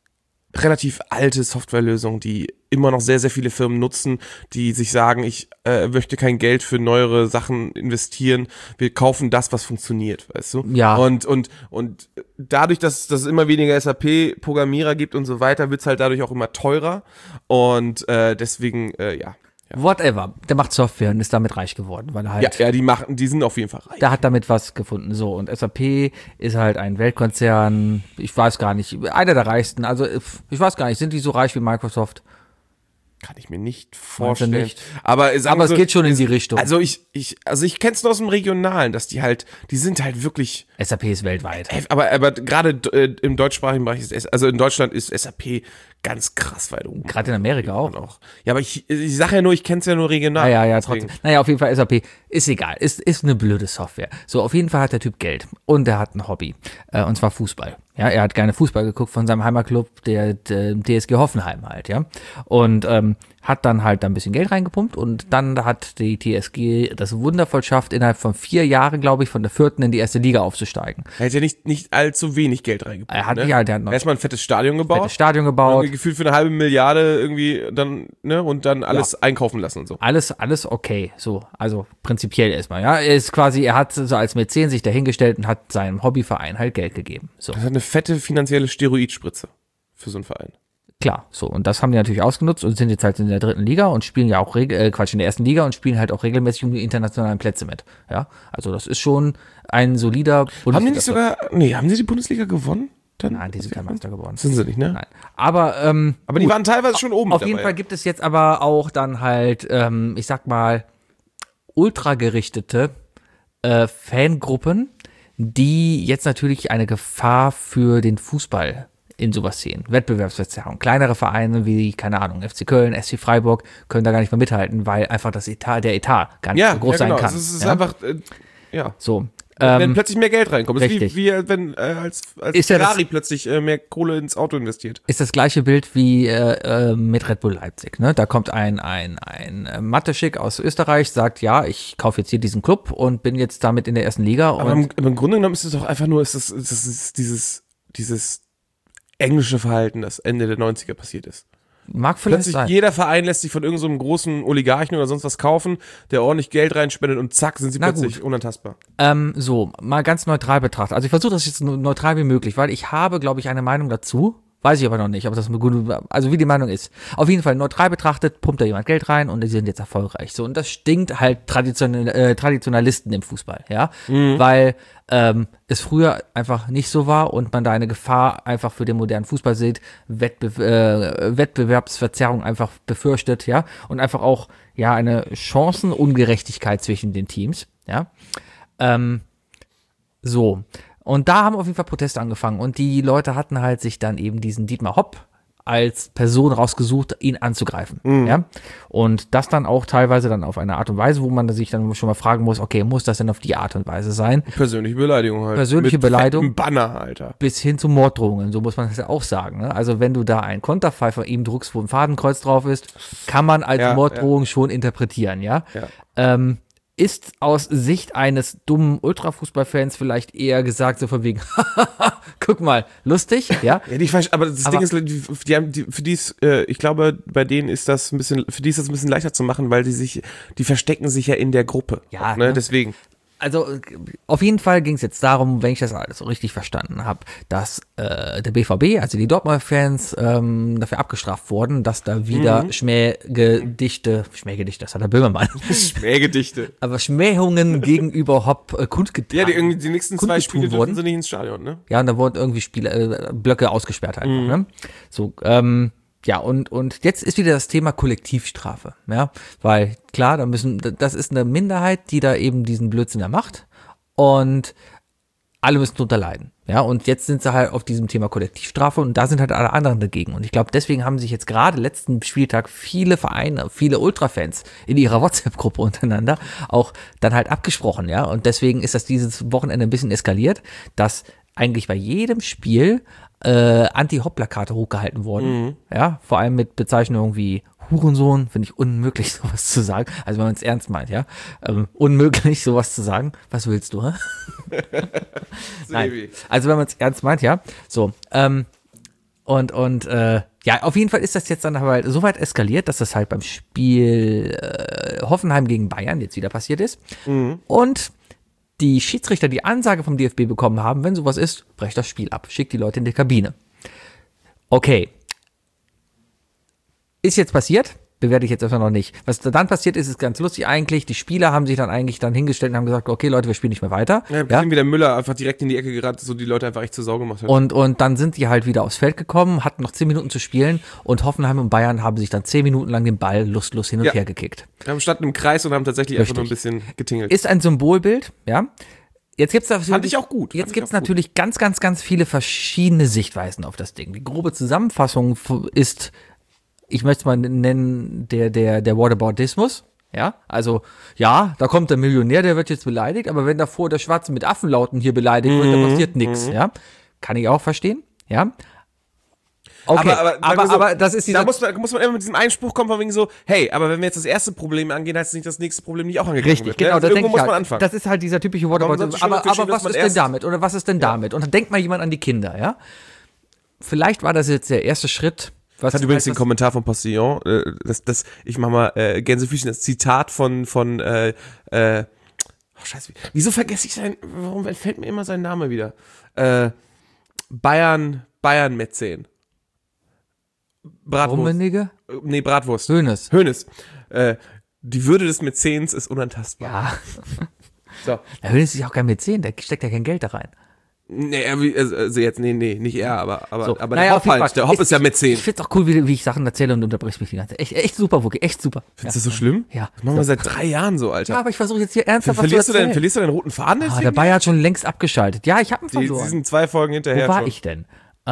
relativ alte Softwarelösung, die immer noch sehr, sehr viele Firmen nutzen, die sich sagen, ich äh, möchte kein Geld für neuere Sachen investieren, wir kaufen das, was funktioniert, weißt du? Ja. Und, und, und dadurch, dass, dass es immer weniger S A P-Programmierer gibt und so weiter, wird es halt dadurch auch immer teurer und äh, deswegen, äh, ja. Ja. Whatever, der macht Software und ist damit reich geworden, weil er halt, Ja, ja, die machen, die sind auf jeden Fall reich. der hat damit was gefunden, so, und S A P ist halt ein Weltkonzern, ich weiß gar nicht, einer der reichsten, also ich weiß gar nicht, sind die so reich wie Microsoft? Kann ich mir nicht vorstellen. nicht? Aber, sagen Aber wir es so, geht schon in die Richtung. Also ich, ich, also ich kenn's nur aus dem Regionalen, dass die halt, die sind halt wirklich, S A P ist weltweit. aber, aber gerade äh, im deutschsprachigen Bereich ist, S- also in Deutschland ist S A P ganz krass weit oben. Gerade in Amerika auch. auch. Ja, aber ich, ich sage ja nur, ich kenn's ja nur regional. Ah, ja, ja, Deswegen. trotzdem. Naja, auf jeden Fall S A P. Ist egal. Ist, ist eine blöde Software. So, auf jeden Fall hat der Typ Geld. Und er hat ein Hobby. Äh, und zwar Fußball. Ja, er hat gerne Fußball geguckt von seinem Heimatclub, der, der T S G Hoffenheim halt, ja. Und ähm, hat dann halt da ein bisschen Geld reingepumpt und dann hat die T S G das wundervoll schafft, innerhalb von vier Jahren, glaube ich, von der vierten in die erste Liga aufzusteigen. Er hat ja nicht, nicht allzu wenig Geld reingepumpt. Er hat, ne? ja, der hat noch Erstmal ein fettes Stadion gebaut. das Stadion gebaut. Irgendwie gefühlt für eine halbe Milliarde irgendwie dann, ne, und dann alles einkaufen lassen und so. Alles, alles okay, so, also prinzipiell erstmal, ja. Er ist quasi, er hat so als Mäzen sich dahingestellt und hat seinem Hobbyverein halt Geld gegeben, so. Das hat eine fette finanzielle Steroidspritze für so einen Verein. Klar, so, und das haben die natürlich ausgenutzt und sind jetzt halt in der dritten Liga und spielen ja auch, reg- äh, Quatsch, in der ersten Liga und spielen halt auch regelmäßig um die internationalen Plätze mit, ja. Also das ist schon ein solider Bundesliga. Haben die nicht sogar, nee, haben sie die Bundesliga gewonnen? Dann? Nein, die sind kein Meister geworden. Sind sie nicht, ne? Nein. Aber, ähm, Aber die waren teilweise schon oben auf mit jeden dabei. Fall gibt es jetzt aber auch dann halt, ähm, ich sag mal, ultragerichtete äh, Fangruppen, die jetzt natürlich eine Gefahr für den Fußball in sowas sehen. Wettbewerbsverzerrung. Kleinere Vereine wie, keine Ahnung, F C Köln, S C Freiburg können da gar nicht mehr mithalten, weil einfach das Etat, der Etat gar nicht Ja, so groß ja, genau. sein kann. Es ist ja? einfach, äh, ja. So. wenn Ähm, plötzlich mehr Geld reinkommt. Das ist richtig. wie, wie wenn äh, als, als Ist ja das- Ferrari plötzlich äh, mehr Kohle ins Auto investiert. ist das gleiche Bild wie äh, äh, mit Red Bull Leipzig. Ne? Da kommt ein, ein, ein äh, Mathe-Schick aus Österreich, sagt, ja, ich kaufe jetzt hier diesen Club und bin jetzt damit in der ersten Liga. Aber Und im, im Grunde genommen ist es doch einfach nur, ist das, das ist dieses, dieses englische Verhalten, das Ende der neunziger passiert ist. mag vielleicht Plötzlich sein. jeder Verein lässt sich von irgendeinem so einem großen Oligarchen oder sonst was kaufen, der ordentlich Geld reinspendet und zack, sind sie Na plötzlich gut. unantastbar. Ähm, so, mal ganz neutral betrachtet. Also ich versuche das jetzt so neutral wie möglich, weil ich habe, glaube ich, eine Meinung dazu. Weiß ich aber noch nicht, ob das eine gute, also wie die Meinung ist. Auf jeden Fall neutral betrachtet, pumpt da jemand Geld rein und die sind jetzt erfolgreich. So, und das stinkt halt traditionell, äh, Traditionalisten im Fußball, ja. Weil ähm, es früher einfach nicht so war und man da eine Gefahr einfach für den modernen Fußball sieht, Wettbe äh, Wettbewerbsverzerrung einfach befürchtet, ja. Und einfach auch, ja, eine Chancenungerechtigkeit zwischen den Teams, ja. Ähm, so. Und da haben auf jeden Fall Proteste angefangen. Und die Leute hatten halt sich dann eben diesen Dietmar Hopp als Person rausgesucht, ihn anzugreifen. Mhm. Ja? Und das dann auch teilweise dann auf eine Art und Weise, wo man sich dann schon mal fragen muss, okay, muss das denn auf die Art und Weise sein? Persönliche Beleidigung halt. Persönliche Mit Beleidigung. fettem Banner, Alter. Bis hin zu Morddrohungen, so muss man das ja auch sagen. Ne? Also wenn du da ein Konterpfeifer ihm druckst, wo ein Fadenkreuz drauf ist, kann man als Ja, Morddrohung schon interpretieren, ja. Ja. Ähm, ist aus Sicht eines dummen Ultrafußballfans vielleicht eher gesagt, so von wegen, guck mal, lustig, ja. Ja, die, versch- aber das Aber- Ding ist, die, die haben, die, für die ist, äh, ich glaube, bei denen ist das ein bisschen, für die ist das ein bisschen leichter zu machen, weil die sich, die verstecken sich ja in der Gruppe. Ja, auch, ne? ne? Deswegen. Also äh, auf jeden Fall ging es jetzt darum, wenn ich das alles so richtig verstanden habe, dass äh, der B V B, also die Dortmunder Fans, ähm, dafür abgestraft wurden, dass da wieder Mhm. Schmähgedichte, Schmähgedichte, das hat der Böhmermann, Schmähgedichte. aber Schmähungen gegenüber Hopp äh, kundgetan. Ja, die, irgendwie die nächsten zwei Kundgetun Spiele dürfen wurden. sie nicht ins Stadion, ne? Ja, und da wurden irgendwie Spiele, äh, Blöcke ausgesperrt einfach, ne? So, ähm, ja, und, und jetzt ist wieder das Thema Kollektivstrafe, ja, weil klar, da müssen, das ist eine Minderheit, die da eben diesen Blödsinn da macht und alle müssen drunter leiden. Ja, und jetzt sind sie halt auf diesem Thema Kollektivstrafe und da sind halt alle anderen dagegen. Und ich glaube, deswegen haben sich jetzt gerade letzten Spieltag viele Vereine, viele Ultrafans in ihrer WhatsApp-Gruppe untereinander auch dann halt abgesprochen, ja. Und deswegen ist das dieses Wochenende ein bisschen eskaliert, dass eigentlich bei jedem Spiel äh, Anti-Hop-Plakate hochgehalten wurden. Mhm. Ja, vor allem mit Bezeichnungen wie Hurensohn, finde ich unmöglich, sowas zu sagen. Also wenn man es ernst meint, ja. Ähm, unmöglich, sowas zu sagen. Was willst du, hä? Nein. Also wenn man es ernst meint, ja. So, ähm, und, und, äh, ja, auf jeden Fall ist das jetzt dann aber halt so weit eskaliert, dass das halt beim Spiel äh, Hoffenheim gegen Bayern jetzt wieder passiert ist. Mhm. Und die Schiedsrichter die Ansage vom D F B bekommen haben, wenn sowas ist, brecht das Spiel ab, schickt die Leute in die Kabine. Okay. Ist jetzt passiert, bewerte ich jetzt einfach noch nicht. Was dann passiert ist, ist ganz lustig eigentlich. Die Spieler haben sich dann eigentlich dann hingestellt und haben gesagt, okay Leute, wir spielen nicht mehr weiter. Ja, ja? Wie der Müller einfach direkt in die Ecke gerannt, so die Leute einfach echt zur Sau gemacht hat. Und, und dann sind die halt wieder aufs Feld gekommen, hatten noch zehn Minuten zu spielen und Hoffenheim und Bayern haben sich dann zehn Minuten lang den Ball lustlos hin und ja. her gekickt. Wir haben standen im Kreis und haben tatsächlich Richtig. einfach nur ein bisschen getingelt. Ist ein Symbolbild, ja. Jetzt gibt's da Fand ich auch gut. Jetzt gibt's natürlich gut. ganz, ganz, ganz viele verschiedene Sichtweisen auf das Ding. Die grobe Zusammenfassung ist, ich möchte es mal nennen, der, der, der Whataboutismus. Ja, also, ja, da kommt der Millionär, der wird jetzt beleidigt, aber wenn davor der Schwarze mit Affenlauten hier beleidigt wird, dann passiert nichts, mhm. ja. Kann ich auch verstehen, ja. Okay, aber, aber, aber, so, aber das ist dieser... Da muss man, muss man immer mit diesem Einspruch kommen, von wegen so, hey, aber wenn wir jetzt das erste Problem angehen, heißt es nicht, dass das nächste Problem nicht auch angegangen Richtig, wird. genau, also das irgendwo denke muss ich man halt. anfangen. Das ist halt dieser typische Whataboutismus. Aber, aber was ist denn damit? Oder was ist denn damit? Und dann denkt mal jemand an die Kinder, ja? Vielleicht war das jetzt der erste Schritt. Was hat übrigens den Kommentar von Postillon, äh, das, das, ich mach mal äh, Gänsefüßchen, das Zitat von, von äh, äh, oh scheiße, wieso vergesse ich sein, warum entfällt mir immer sein Name wieder? Äh, Bayern, Bayern Mäzen. Bratwurst. Rummenigge? Nee, Bratwurst. Hönes. Hönes. Äh, die Würde des Mäzens ist unantastbar. Ja. So. Der Hönes ist ja auch kein Mäzen, der steckt ja kein Geld da rein. Nee, also jetzt, nee, nee, nicht er, aber, aber, so, aber naja, der Hopp halt, der Hopp ist ja Mäzen. Ich find's auch cool, wie, wie ich Sachen erzähle und unterbrichst mich die ganze Zeit. Echt, echt super, Wookie, echt super. Findest du das so schlimm? Ja. Das machen wir seit drei Jahren so, Alter. Ja, aber ich versuche jetzt hier ernsthaft Ver was zu verlierst erzählen. Du denn, verlierst du deinen roten Faden ah, der Bayer hat schon längst abgeschaltet. Ja, ich hab ihn verloren. Die, die sind zwei Folgen hinterher Wo war schon. ich denn?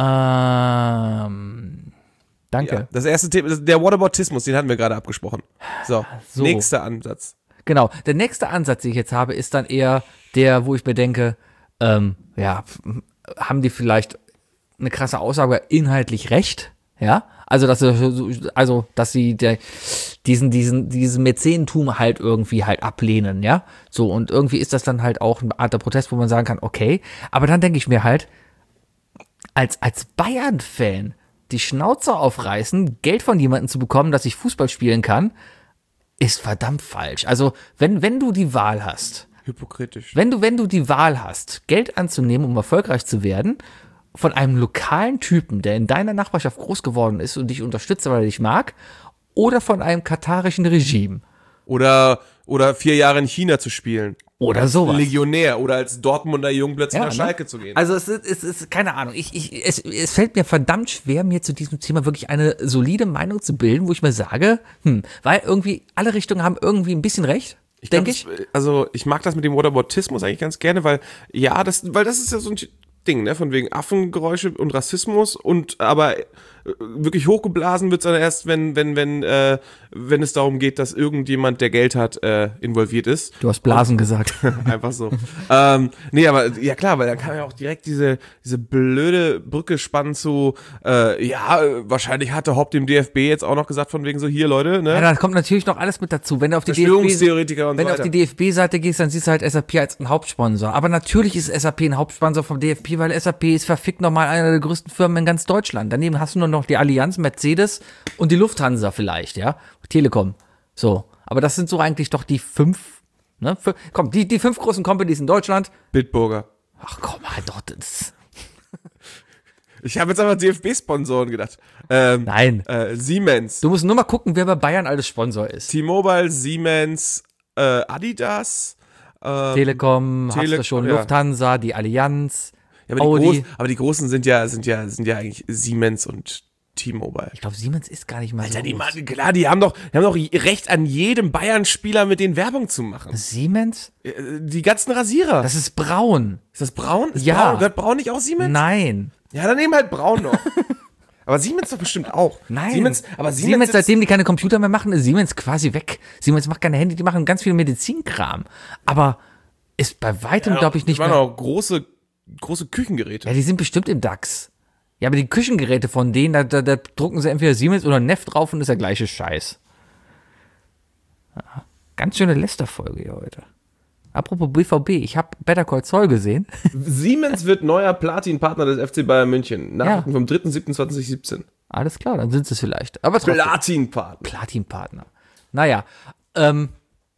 Ähm, danke. Ja, das erste Thema, der Whataboutismus, den hatten wir gerade abgesprochen. So, so, nächster Ansatz. Genau, der nächste Ansatz, den ich jetzt habe, ist dann eher der, wo ich mir denke, ähm, ja, haben die vielleicht eine krasse Aussage, inhaltlich recht, ja, also dass sie, also dass sie der, diesen diesen diesen Mäzenentum halt irgendwie halt ablehnen, ja, so, und irgendwie ist das dann halt auch eine Art der Protest, wo man sagen kann, okay, aber dann denke ich mir halt, als als Bayern-Fan die Schnauze aufreißen, Geld von jemandem zu bekommen, dass ich Fußball spielen kann, ist verdammt falsch. Also wenn wenn du die Wahl hast, hypokritisch, wenn du wenn du die Wahl hast, Geld anzunehmen, um erfolgreich zu werden, von einem lokalen Typen, der in deiner Nachbarschaft groß geworden ist und dich unterstützt, weil er dich mag, oder von einem katarischen Regime. Oder, oder vier Jahre in China zu spielen. Oder als sowas. Legionär oder als Dortmunder Jung plötzlich Ja, nach ne? Schalke zu gehen. Also es ist, es ist keine Ahnung, ich, ich, es, es fällt mir verdammt schwer, mir zu diesem Thema wirklich eine solide Meinung zu bilden, wo ich mir sage, hm, weil irgendwie alle Richtungen haben irgendwie ein bisschen recht. Ich denke glaub, ich. Das, also ich mag das mit dem Whataboutismus eigentlich ganz gerne, weil ja, das, weil das ist ja so ein Ding, ne, von wegen Affengeräusche und Rassismus, und aber äh, wirklich hochgeblasen wird's dann erst, wenn wenn wenn äh, wenn es darum geht, dass irgendjemand, der Geld hat, äh, involviert ist. Du hast Blasen und, gesagt. Einfach so. ähm, nee, aber ja klar, weil dann kann man ja auch direkt diese diese blöde Brücke spannen zu äh, ja, wahrscheinlich hatte Hopp dem D F B jetzt auch noch gesagt, von wegen so, hier Leute, ne? Ja, da kommt natürlich noch alles mit dazu. Wenn du auf die D F Verschwörungstheoretiker und Wenn so du auf die D F B-Seite gehst, dann siehst du halt S A P als ein Hauptsponsor. Aber natürlich ist S A P ein Hauptsponsor vom D F B, weil S A P ist verfickt nochmal einer der größten Firmen in ganz Deutschland. Daneben hast du nur noch die Allianz, Mercedes und die Lufthansa vielleicht, ja. Telekom. So. Aber das sind so eigentlich doch die fünf, ne? F- komm, die, die fünf großen Companies in Deutschland. Bitburger. Ach komm mal, doch, das. Ich habe jetzt einfach D F B-Sponsoren gedacht. Ähm, Nein. Äh, Siemens. Du musst nur mal gucken, wer bei Bayern alles Sponsor ist. T-Mobile, Siemens, äh, Adidas. Ähm, Telekom, Tele- hast du schon, ja. Lufthansa, die Allianz. Ja, aber, die Audi. Groß, aber die Großen sind ja, sind ja, sind ja eigentlich Siemens und T-Mobile. Ich glaube, Siemens ist gar nicht mal Alter, so die, groß. machen- klar, die haben doch, die haben doch Recht an jedem Bayern-Spieler mit denen Werbung zu machen. Siemens? Äh, Die ganzen Rasierer. Das ist braun. ist das Braun? Ist Ja. Braun? Gehört Braun nicht auch Siemens? Nein. Ja, dann nehmen halt Braun noch. Aber Siemens doch bestimmt auch. Nein. Siemens, aber Siemens, Siemens, sitzt- seitdem die keine Computer mehr machen, ist Siemens quasi weg. Siemens macht keine Handy, die machen ganz viel Medizinkram. Aber ist bei weitem, Ja, glaube ich, nicht das waren mehr. auch große, große Küchengeräte. Ja, die sind bestimmt im DAX. Ja, aber die Küchengeräte von denen, da, da, da drucken sie entweder Siemens oder Neff drauf und ist der gleiche Scheiß. Ja, ganz schöne Lästerfolge hier heute. Apropos B V B, ich habe Better Call Saul gesehen. Siemens wird neuer Platin-Partner des F C Bayern München. Nachrichten Ja. vom dritter siebter zweitausendsiebzehn. Alles klar, dann sind sie es vielleicht. Aber trotzdem. Platin-Partner. Platin-Partner. Naja, ähm,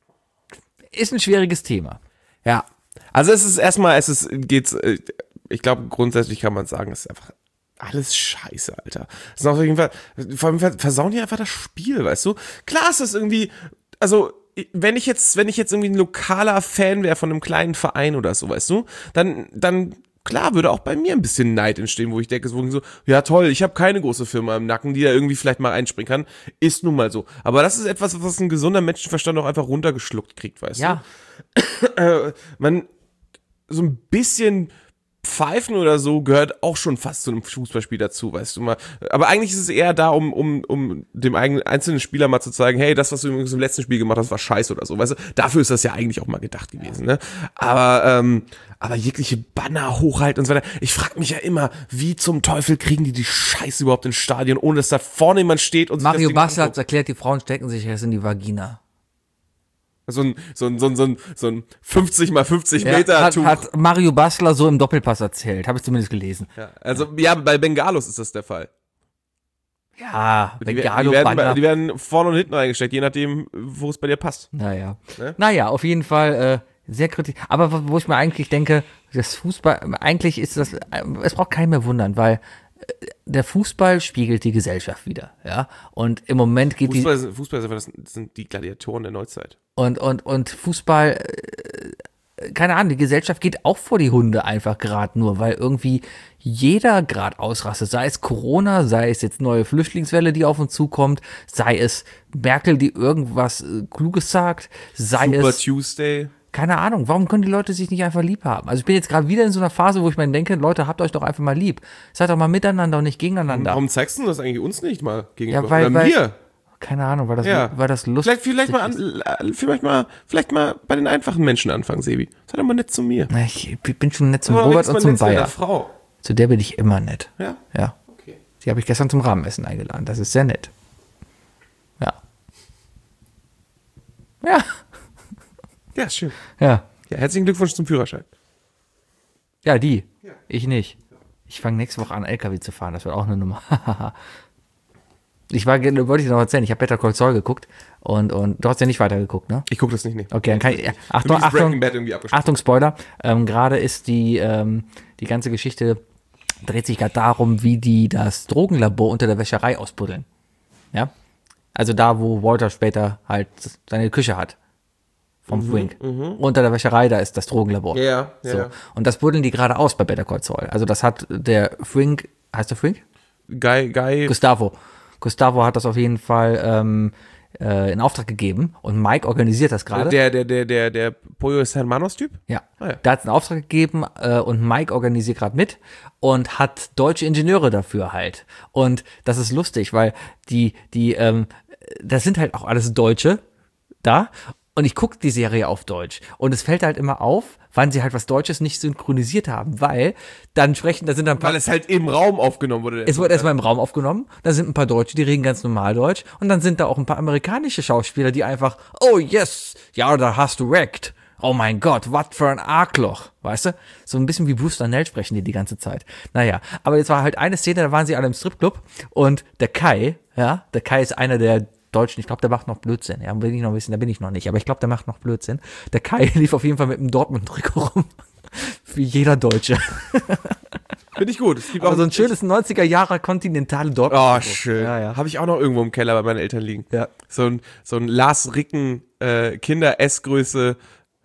ist ein schwieriges Thema. Ja. Also es ist erstmal, es ist, geht's, äh, ich glaube grundsätzlich kann man sagen, es ist einfach alles scheiße, Alter. Es ist auf jeden Fall, vor allem versauen die einfach das Spiel, weißt du? Klar ist das irgendwie, also wenn ich jetzt, wenn ich jetzt irgendwie ein lokaler Fan wäre von einem kleinen Verein oder so, weißt du, dann, dann klar würde auch bei mir ein bisschen Neid entstehen, wo ich denke, so, so ja toll, ich habe keine große Firma im Nacken, die da irgendwie vielleicht mal einspringen kann. Ist nun mal so. Aber das ist etwas, was ein gesunder Menschenverstand auch einfach runtergeschluckt kriegt, weißt Ja, du? Äh, man, so ein bisschen Pfeifen oder so gehört auch schon fast zu einem Fußballspiel dazu, weißt du mal. Aber eigentlich ist es eher da, um, um, um dem eigenen einzelnen Spieler mal zu zeigen, hey, das, was du übrigens im letzten Spiel gemacht hast, war scheiße oder so, weißt du. Dafür ist das ja eigentlich auch mal gedacht gewesen, ne? Aber, ähm, aber jegliche Banner hochhalten und so weiter. Ich frage mich ja immer, wie zum Teufel kriegen die die Scheiße überhaupt ins Stadion, ohne dass da vorne jemand steht und sich Mario das Ding Basler anguckt? hat erklärt, die Frauen stecken sich erst in die Vagina. So ein, so ein, so ein, so ein, so ein fünfzig mal fünfzig Ja, Meter hat, Tuch. hat Mario Basler so im Doppelpass erzählt, habe ich zumindest gelesen. Ja, also, ja, bei Bengalos ist das der Fall. Ja, Die, die, Bengalo, werden, Banner. die werden vorne und hinten eingesteckt, je nachdem, wo es bei dir passt. Naja. Ne? Naja, auf jeden Fall äh, sehr kritisch. Aber wo wo ich mir eigentlich denke, das Fußball, eigentlich ist das, äh, es braucht keinen mehr wundern, weil äh, der Fußball spiegelt die Gesellschaft wieder, ja. Und im Moment geht Fußball, ist- Fußball ist einfach, das das sind die Gladiatoren der Neuzeit. die, und, und, und Fußball, äh, keine Ahnung, die Gesellschaft geht auch vor die Hunde einfach gerade nur, weil irgendwie jeder gerade ausrastet, sei es Corona, sei es jetzt neue Flüchtlingswelle, die auf uns zukommt, sei es Merkel, die irgendwas äh, Kluges sagt, sei Super es Tuesday. keine Ahnung, warum können die Leute sich nicht einfach lieb haben? Also ich bin jetzt gerade wieder in so einer Phase, wo ich mir denke, Leute, habt euch doch einfach mal lieb. Seid doch mal miteinander und nicht gegeneinander. Warum zeigst du das eigentlich uns nicht mal gegenüber? Ja, weil- Oder weil- mir? Keine Ahnung, war das, Ja. war das lustig? Vielleicht, vielleicht, mal an, vielleicht, mal, vielleicht mal bei den einfachen Menschen anfangen, Sebi. Sei doch mal nett zu mir. Na, Ich bin schon nett zum Oder Robert wenigstens und mal zum nett zu deiner Bayer. Frau. Zu der bin ich immer nett. Ja? Ja. Okay. Die habe ich gestern zum Rahmenessen eingeladen. Das ist sehr nett. Ja. Ja. Ja, schön. Ja. Ja, herzlichen Glückwunsch zum Führerschein. Ja, die. Ja. Ich nicht. Ich fange nächste Woche an, L K W zu fahren. Das wird auch eine Nummer. ich war, wollte ich noch erzählen, ich habe Better Call Saul geguckt und, und du hast ja nicht weitergeguckt, ne? Ich gucke das nicht, nee. Okay, dann kann ich. Für Achtung, mich ist Breaking Achtung, Bad irgendwie abgeschlossen. Achtung, Spoiler. Ähm, gerade ist die, ähm, die ganze Geschichte dreht sich gerade darum, wie die das Drogenlabor unter der Wäscherei ausbuddeln. Ja? Also da, wo Walter später halt seine Küche hat. Vom Swing. Unter der Wäscherei, da ist das Drogenlabor. Ja, ja, ja. So. ja. Und das buddeln die gerade aus bei Better Call Saul. Also das hat der Frink, heißt der Frink? Guy, Guy. Gustavo. Gustavo hat das auf jeden Fall ähm, äh, in Auftrag gegeben und Mike organisiert das gerade. Der, der, der, der, der Pollos Hermanos-Typ? Ja, Ah, ja. da hat es einen Auftrag gegeben äh, und Mike organisiert gerade mit und hat deutsche Ingenieure dafür halt. Und das ist lustig, weil die, die, ähm, das sind halt auch alles Deutsche da. Und ich gucke die Serie auf Deutsch. Und es fällt halt immer auf, wann sie halt was Deutsches nicht synchronisiert haben, weil dann sprechen, da sind dann ein paar. Weil es halt im Raum aufgenommen wurde. Es wurde erstmal im Raum aufgenommen, da sind ein paar Deutsche, die reden ganz normal Deutsch und dann sind da auch ein paar amerikanische Schauspieler, die einfach, oh yes, ja, da hast du recht. Oh mein Gott, was für ein Arschloch, weißt du? So ein bisschen wie Bruce Darnell sprechen die die ganze Zeit. Naja, aber jetzt war halt eine Szene, da waren sie alle im Stripclub und der Kai, ja, der Kai ist einer der Deutschen, ich glaube, der macht noch Blödsinn. Ja, will ich noch wissen, da bin ich noch nicht, aber ich glaube, der macht noch Blödsinn. Der Kai lief auf jeden Fall mit einem Dortmund-Trikot rum. Wie jeder Deutsche. Finde ich gut. Es gibt Aber auch so ein schönes neunziger Jahre kontinentale Dortmund. Oh, schön. Ja, ja. Habe ich auch noch irgendwo im Keller bei meinen Eltern liegen. Ja. So ein, so ein Lars Ricken äh, Kinder-S-Größe. Ja,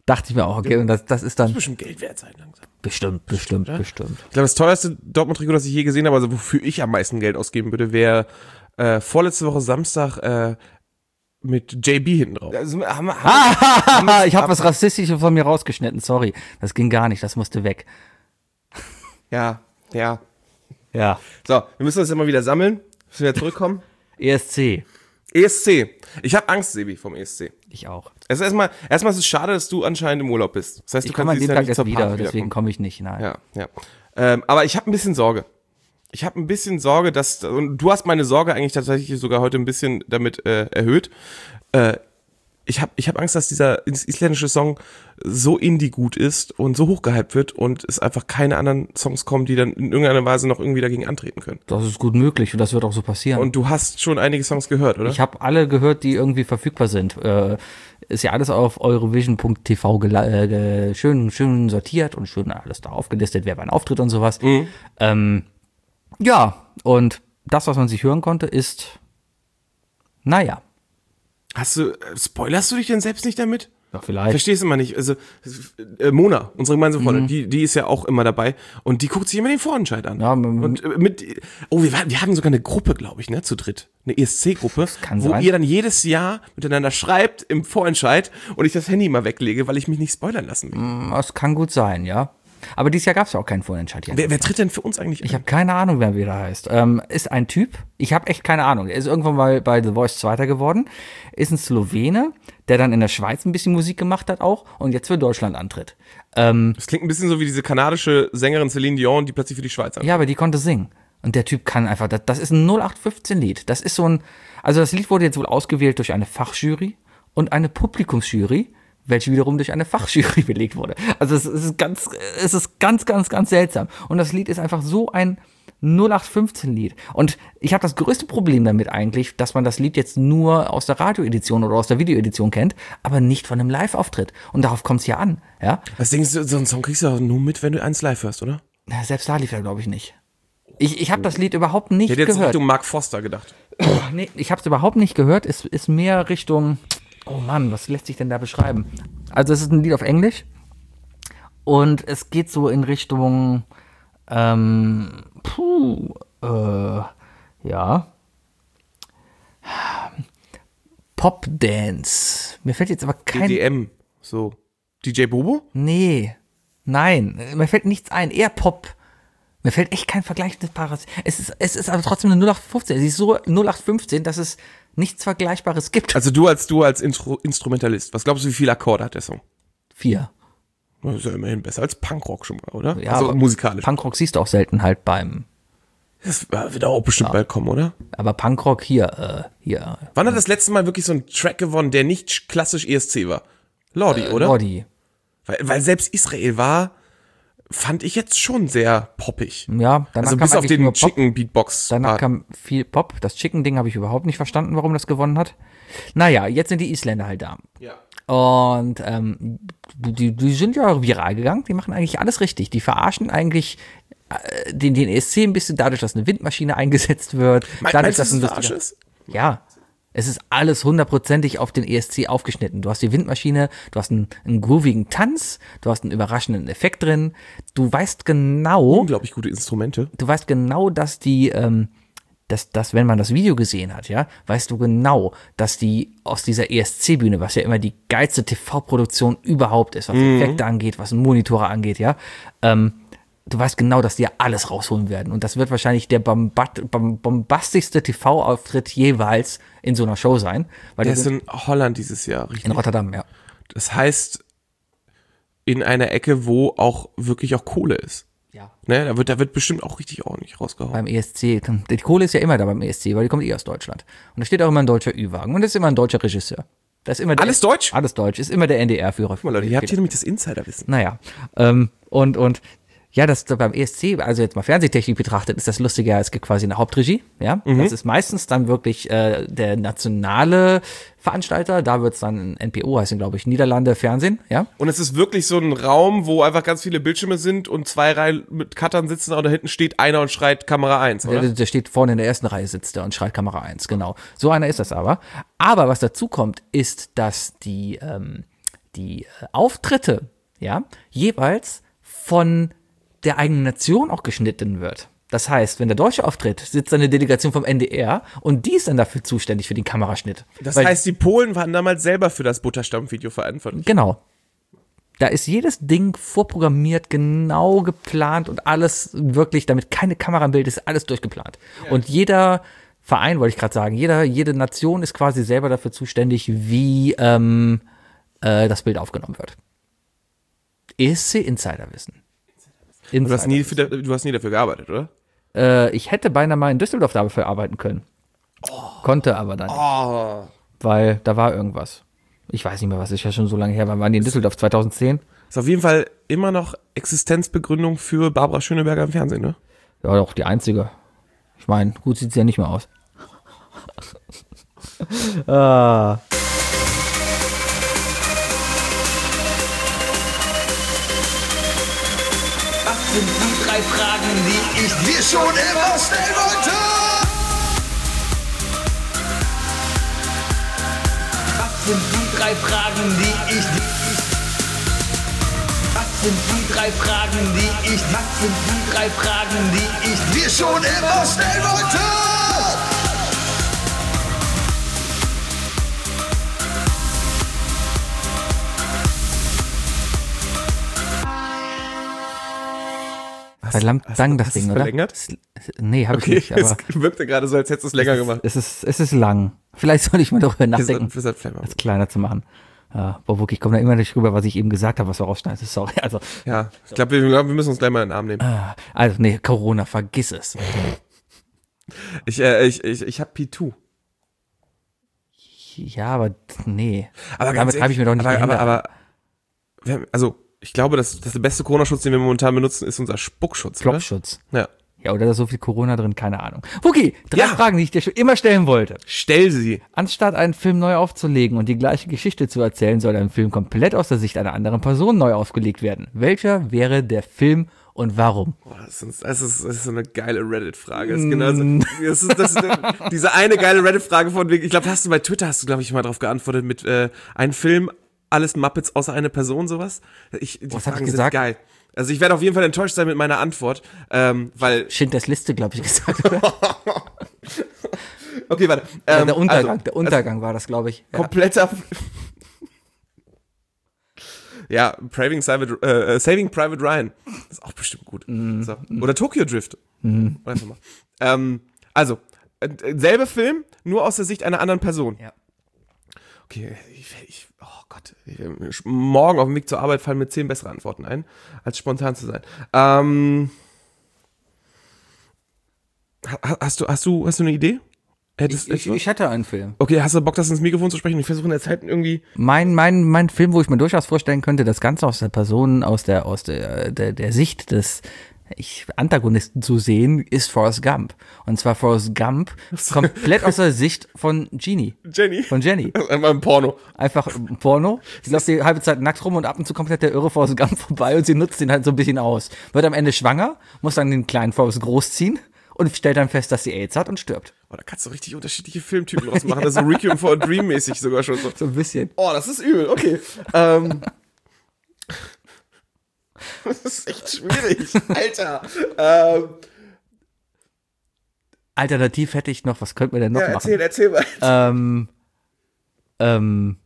Dachte ich mir auch, okay, und das, das ist Das dann muss bestimmt Geld wert sein langsam. bestimmt, bestimmt, oder? bestimmt. Ich glaube, das teuerste Dortmund-Trikot, das ich je gesehen habe, also wofür ich am meisten Geld ausgeben würde, wäre äh, vorletzte Woche Samstag äh, mit J B hinten drauf. Also, haben, wir- haben, Ah, ich habe was Rassistisches von mir rausgeschnitten, sorry. Das ging gar nicht, das musste weg. ja, ja. Ja. So, wir müssen uns immer wieder sammeln. Müssen wir wieder zurückkommen. E S C. E S C. Ich habe Angst, Sebi, vom E S C. Ich auch. Es ist erstmal, erstmal ist es schade, dass du anscheinend im Urlaub bist. Das heißt, du Ich komme kannst an dem dieses Jahr Tag nicht erst zur wieder, Party deswegen wiederkommen. komme ich nicht, nein. Ja, ja. Ähm, aber ich habe ein bisschen Sorge. Ich habe ein bisschen Sorge, dass, und du hast meine Sorge eigentlich tatsächlich sogar heute ein bisschen damit äh, erhöht. Äh, ich habe ich hab Angst, dass dieser isländische Song so indie gut ist und so hochgehypt wird und es einfach keine anderen Songs kommen, die dann in irgendeiner Weise noch irgendwie dagegen antreten können. Das ist gut möglich und das wird auch so passieren. Und du hast schon einige Songs gehört, oder? ich habe alle gehört, die irgendwie verfügbar sind. Äh, ist ja alles auf eurovision punkt t v gela- äh, ge- schön, schön sortiert und schön alles da aufgelistet, wer wann auftritt und sowas. Mhm. Ähm, ja, und das, was man sich hören konnte, ist, naja, Hast du, äh, spoilerst du dich denn selbst nicht damit? ja, vielleicht. Verstehst du immer nicht. Also, äh, Mona, unsere gemeinsame Freundin, Mhm. die, die ist ja auch immer dabei und die guckt sich immer den Vorentscheid an. Ja, m- und äh, mit, oh, wir, waren- wir haben sogar eine Gruppe, glaube ich, ne, zu dritt. Eine E S C-Gruppe, kann wo sein. ihr dann jedes Jahr miteinander schreibt im Vorentscheid und ich das Handy mal weglege, weil ich mich nicht spoilern lassen will. Das kann gut sein, ja. Aber dieses Jahr gab es ja auch keinen Vorentscheid hier. Wer, wer tritt denn für uns eigentlich Ich an? habe keine Ahnung, wer wieder heißt. Ähm, ist ein Typ, ich habe echt keine Ahnung. Er ist irgendwann mal bei The Voice Zweiter geworden. Ist ein Slowene, der dann in der Schweiz ein bisschen Musik gemacht hat auch und jetzt für Deutschland antritt. Ähm, Das klingt ein bisschen so wie diese kanadische Sängerin Celine Dion, die plötzlich für die Schweiz antritt. ja, aber die konnte singen. Und der Typ kann einfach, das, das ist ein null acht fünfzehn Lied. Das ist so ein, also das Lied wurde jetzt wohl ausgewählt durch eine Fachjury und eine Publikumsjury, welche wiederum durch eine Fachjury belegt wurde. Also es ist ganz, es ist ganz, ganz, ganz seltsam. Und das Lied ist einfach so ein null acht fünfzehn Lied. Und ich habe das größte Problem damit eigentlich, dass man das Lied jetzt nur aus der Radioedition oder aus der Videoedition kennt, aber nicht von einem Live-Auftritt. Und darauf kommt es ja an. Ja? Was denkst du, so einen Song kriegst du auch nur mit, wenn du eins live hörst, oder? Na, selbst da lief er, glaube ich, nicht. Ich, ich habe das Lied überhaupt nicht Ich hätte jetzt gehört. Richtung Mark Foster gedacht. Nee, ich habe es überhaupt nicht gehört. Es ist mehr Richtung, oh Mann, was lässt sich denn da beschreiben? Also es ist ein Lied auf Englisch und es geht so in Richtung, ähm, puh, äh, ja, Pop-Dance. Mir fällt jetzt aber kein, D D M, so. D J Bobo? nee, nein, mir fällt nichts ein, eher Pop. Mir fällt echt kein vergleichbares. Es ist, es ist aber trotzdem eine null acht fünfzehn. Es ist so null acht fünfzehn, dass es nichts Vergleichbares gibt. Also du als du als Intro Instrumentalist, was glaubst du, wie viele Akkorde hat der Song? Vier. Das ist ja immerhin besser als Punkrock schon mal, oder? Ja, also aber musikalisch. Punkrock siehst du auch selten halt beim. Das wird auch bestimmt bald kommen, oder? Aber Punkrock hier, äh, hier. Wann hat das letzte Mal wirklich so ein Track gewonnen, der nicht klassisch E S C war? Lordi, oder? Lordi. Weil, weil selbst Israel war, fand ich jetzt schon sehr poppig. Ja, danach Also kam bis auf eigentlich den nur Pop. Chicken Beatbox. Danach Part. kam viel Pop. Das Chicken-Ding habe ich überhaupt nicht verstanden, warum das gewonnen hat. Naja, jetzt sind die Isländer halt da. Ja. Und ähm, die, die sind ja viral gegangen. Die machen eigentlich alles richtig. Die verarschen eigentlich äh, den, den E S C ein bisschen dadurch, dass eine Windmaschine eingesetzt wird. Me- dadurch, Meinst du, dass dass ein es Verarsche lustiger- ist? Ja, es ist alles hundertprozentig auf den E S C aufgeschnitten. Du hast die Windmaschine, du hast einen, einen groovigen Tanz, du hast einen überraschenden Effekt drin. Du weißt genau, Unglaublich gute Instrumente. du weißt genau, dass die, ähm, dass, dass, wenn man das Video gesehen hat, ja, weißt du genau, dass die aus dieser E S C-Bühne, was ja immer die geilste T V-Produktion überhaupt ist, was Effekte angeht, was Monitore angeht, ja, ähm, du weißt genau, dass die ja alles rausholen werden. Und das wird wahrscheinlich der bombat, bom, bombastischste T V-Auftritt jeweils in so einer Show sein. Weil Der die ist sind in Holland dieses Jahr, richtig? in Rotterdam, ja. Das heißt, in einer Ecke, wo auch wirklich auch Kohle ist. Ja. Ne, da wird, da wird bestimmt auch richtig ordentlich rausgehauen. Beim E S C. Die Kohle ist ja immer da beim E S C, weil die kommt eh aus Deutschland. Und da steht auch immer ein deutscher Ü-Wagen. Und das ist immer ein deutscher Regisseur. Das ist immer der, Alles deutsch? Alles deutsch. Ist immer der N D R-Führer. Guck mal, Leute, ihr habt hier nämlich das Insiderwissen. Naja, ähm, und, und ja, das beim E S C, also jetzt mal Fernsehtechnik betrachtet, ist das lustiger, es gibt quasi eine Hauptregie, ja. Das ist meistens dann wirklich äh, der nationale Veranstalter, da wird's dann N P O heißen, glaube ich, Niederlande Fernsehen, ja. Und es ist wirklich so ein Raum, wo einfach ganz viele Bildschirme sind und zwei Reihen mit Cuttern sitzen und da hinten steht einer und schreit Kamera eins, oder? Der, der steht vorne in der ersten Reihe, sitzt der und schreit Kamera eins, genau. So einer ist das aber. Aber was dazu kommt, ist, dass die, ähm, die äh, Auftritte, ja, jeweils von der eigenen Nation auch geschnitten wird. Das heißt, wenn der Deutsche auftritt, sitzt eine Delegation vom N D R und die ist dann dafür zuständig für den Kameraschnitt. Das Weil, heißt, die Polen waren damals selber für das Butterstampf-Video verantwortlich. Genau. Da ist jedes Ding vorprogrammiert, genau geplant und alles wirklich, damit keine Kamera im Bild ist, alles durchgeplant. Ja. Und jeder Verein, wollte ich gerade sagen, jeder, jede Nation ist quasi selber dafür zuständig, wie ähm, äh, das Bild aufgenommen wird. E S C Insiderwissen. Du hast, nie für, du hast nie dafür gearbeitet, oder? Äh, ich hätte beinahe mal in Düsseldorf dafür arbeiten können. Oh. Konnte aber dann nicht. Oh. Weil da war irgendwas. Ich weiß nicht mehr, was ist ja schon so lange her. Wann waren die in Düsseldorf? zweitausendzehn? Ist auf jeden Fall immer noch Existenzbegründung für Barbara Schöneberger im Fernsehen, ne? Ja, doch, die einzige. Ich meine, gut sieht sie ja nicht mehr aus. ah. Was sind die drei Fragen, die ich dir schon immer stellen wollte? Was sind die drei Fragen, die ich dir... Was sind die drei Fragen, die ich... Was sind die drei Fragen, die ich dir schon immer stellen wollte? Verdammt lang, das hast Ding, du oder? verlängert? Es, nee, habe Okay, ich nicht. Aber es wirkte gerade so, als hättest du es länger gemacht. es ist, es ist lang. Vielleicht soll ich mal darüber nachdenken, Wir sollten vielleicht mal- das kleiner zu machen. Ja, boah, wirklich, ich komme da immer nicht rüber, was ich eben gesagt habe, was wir rausschneiden. Sorry, also, Ja, ich glaube, wir, glaub, wir müssen uns gleich mal in den Arm nehmen. ah, also, nee, Corona, vergiss es. Ich, äh, ich, ich, ich habe P zwei. Ja, aber nee. Aber ganz Damit habe ich mir doch nicht aber, die aber, Hände aber, wir haben, also, ich glaube, dass, dass der beste Corona-Schutz, den wir momentan benutzen, ist unser Spuckschutz, oder? Klopfschutz. Ja. Ja, oder da ist so viel Corona drin, keine Ahnung. Wookie, drei Ja. Fragen, die ich dir schon immer stellen wollte. Stell sie. Anstatt einen Film neu aufzulegen und die gleiche Geschichte zu erzählen, soll ein Film komplett aus der Sicht einer anderen Person neu aufgelegt werden. Welcher wäre der Film und warum? Boah, das, ist, das, ist, das ist so eine geile Reddit-Frage. Das ist genauso, das ist, das ist diese eine geile Reddit-Frage von wegen, ich glaube, hast du bei Twitter, hast du, glaube ich, mal drauf geantwortet mit äh, ein Film, alles Muppets außer eine Person, sowas. Ich, die Was hab ich Fragen sind gesagt? geil. Also ich werde auf jeden Fall enttäuscht sein mit meiner Antwort, ähm, weil... Schindlers Liste, glaube ich, gesagt, oder? Okay, warte. Ja, Ähm, der Untergang, also, der Untergang war das, glaube ich. Ja. kompletter... Ja, Saving Private, äh, Saving Private Ryan. Das ist auch bestimmt gut. Mhm. So. Oder Tokyo Drift. Mhm. Einfach mal. Ähm, also, äh, selbe Film, nur aus der Sicht einer anderen Person. Ja. Okay, ich, ich, oh Gott, ich, morgen auf dem Weg zur Arbeit fallen mir zehn bessere Antworten ein, als spontan zu sein. Ähm, ha- hast du, hast du, hast du eine Idee? Hättest, Ich, ich, ich hätte einen Film. okay, hast du Bock, das ins Mikrofon zu sprechen? Ich versuche in der Zeit irgendwie. Mein, mein, mein Film, wo ich mir durchaus vorstellen könnte, das Ganze aus der Person, aus der, aus der, der, der Sicht des ich, Antagonisten zu sehen, ist Forrest Gump. Und zwar Forrest Gump komplett aus der Sicht von Genie. Jenny. Von Jenny. Einmal im Porno. Einfach ein Porno. Sie läuft die halbe Zeit nackt rum und ab und zu kommt halt der irre Forrest Gump vorbei und sie nutzt ihn halt so ein bisschen aus. Wird am Ende schwanger, muss dann den kleinen Forrest großziehen und stellt dann fest, dass sie AIDS hat und stirbt. Oh, da kannst du richtig unterschiedliche Filmtypen draus machen. Das ist so Requiem for a Dream mäßig sogar schon so. So ein bisschen. Oh, das ist übel. Okay. Ähm. Das ist echt schwierig. Alter. Ähm. Alternativ hätte ich noch, was könnten wir denn noch Ja, machen? erzähl, erzähl mal. Ähm, ähm,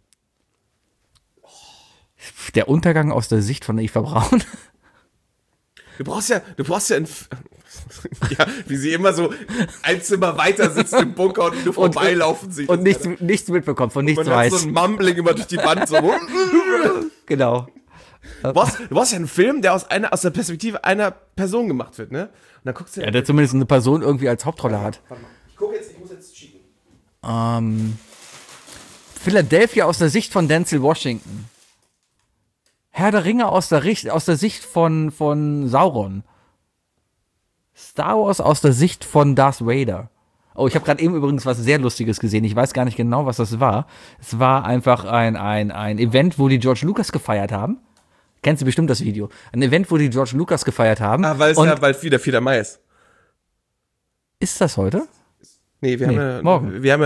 der Untergang aus der Sicht von Eva Braun. Du brauchst ja, du brauchst ja ein, ja, wie sie immer so ein Zimmer weiter sitzt im Bunker und nur vorbeilaufen sieht. Und nichts, nichts mitbekommt, von nichts Man hat weiß. so ein Mumbling immer durch die Wand so. Genau. Du brauchst, du brauchst ja einen Film, der aus einer, aus der Perspektive einer Person gemacht wird, ne? Und dann guckst du Ja, der zumindest eine Person irgendwie als Hauptrolle hat. Warte mal. Ich guck jetzt, ich muss jetzt cheaten. Ähm, Philadelphia aus der Sicht von Denzel Washington. Herr der Ringe aus der, Richt, aus der Sicht von, von Sauron. Star Wars aus der Sicht von Darth Vader. Oh, ich habe gerade eben übrigens was sehr Lustiges gesehen. Ich weiß gar nicht genau, was das war. Es war einfach ein, ein, ein Event, wo die George Lucas gefeiert haben. Kennst du bestimmt das Video? Ein Event, wo die George Lucas gefeiert haben. Ah, weil es Und ja bald wieder vierter Mai ist. ist das heute? Nee, wir Nee, haben ja, morgen. wir haben ja,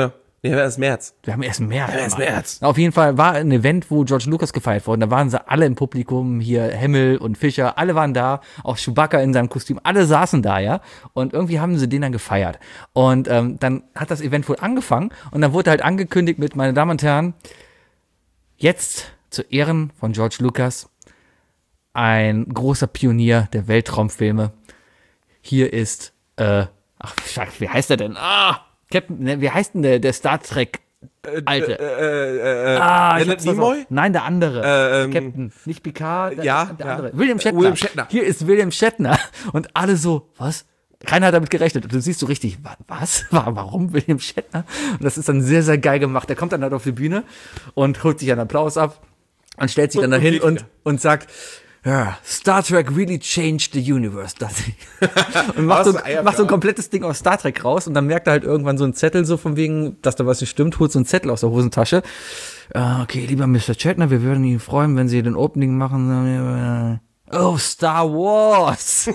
Nee, wir haben erst März. Wir haben erst März. Ja, erst Mann. März. Auf jeden Fall war ein Event, wo George Lucas gefeiert wurde. Da waren sie alle im Publikum, hier Hamill und Fischer, alle waren da, auch Chewbacca in seinem Kostüm, alle saßen da, ja. Und irgendwie haben sie den dann gefeiert. Und ähm, dann hat das Event wohl angefangen und dann wurde halt angekündigt mit, meine Damen und Herren, jetzt zu Ehren von George Lucas, ein großer Pionier der Weltraumfilme. Hier ist, äh, ach, Scheiße, wie heißt er denn? Ah, Captain, ne, wie heißt denn der, der Star Trek Alte? Äh, äh, äh, ah, ich Leonard hab's versaut. Nimoy? Nein, der andere. Äh, ähm, Captain, nicht Picard, der, ja, der ja. andere. William Shatner. William Shatner. Hier ist William Shatner. Und alle so, was? Keiner hat damit gerechnet. Und du siehst so richtig, wa- was? Warum William Shatner? Und das ist dann sehr, sehr geil gemacht. Der kommt dann halt auf die Bühne und holt sich einen Applaus ab und stellt sich dann Und- und dahin geht und, wieder. und sagt, ja, Star Trek really changed the universe, does it? Und macht so, Was für Eier- macht so ein komplettes Ding aus Star Trek raus und dann merkt er halt irgendwann so einen Zettel so von wegen, dass da was nicht stimmt, holt so einen Zettel aus der Hosentasche. Äh, okay, lieber Mister Shatner, wir würden ihn freuen, wenn Sie den Opening machen. Oh, Star Wars!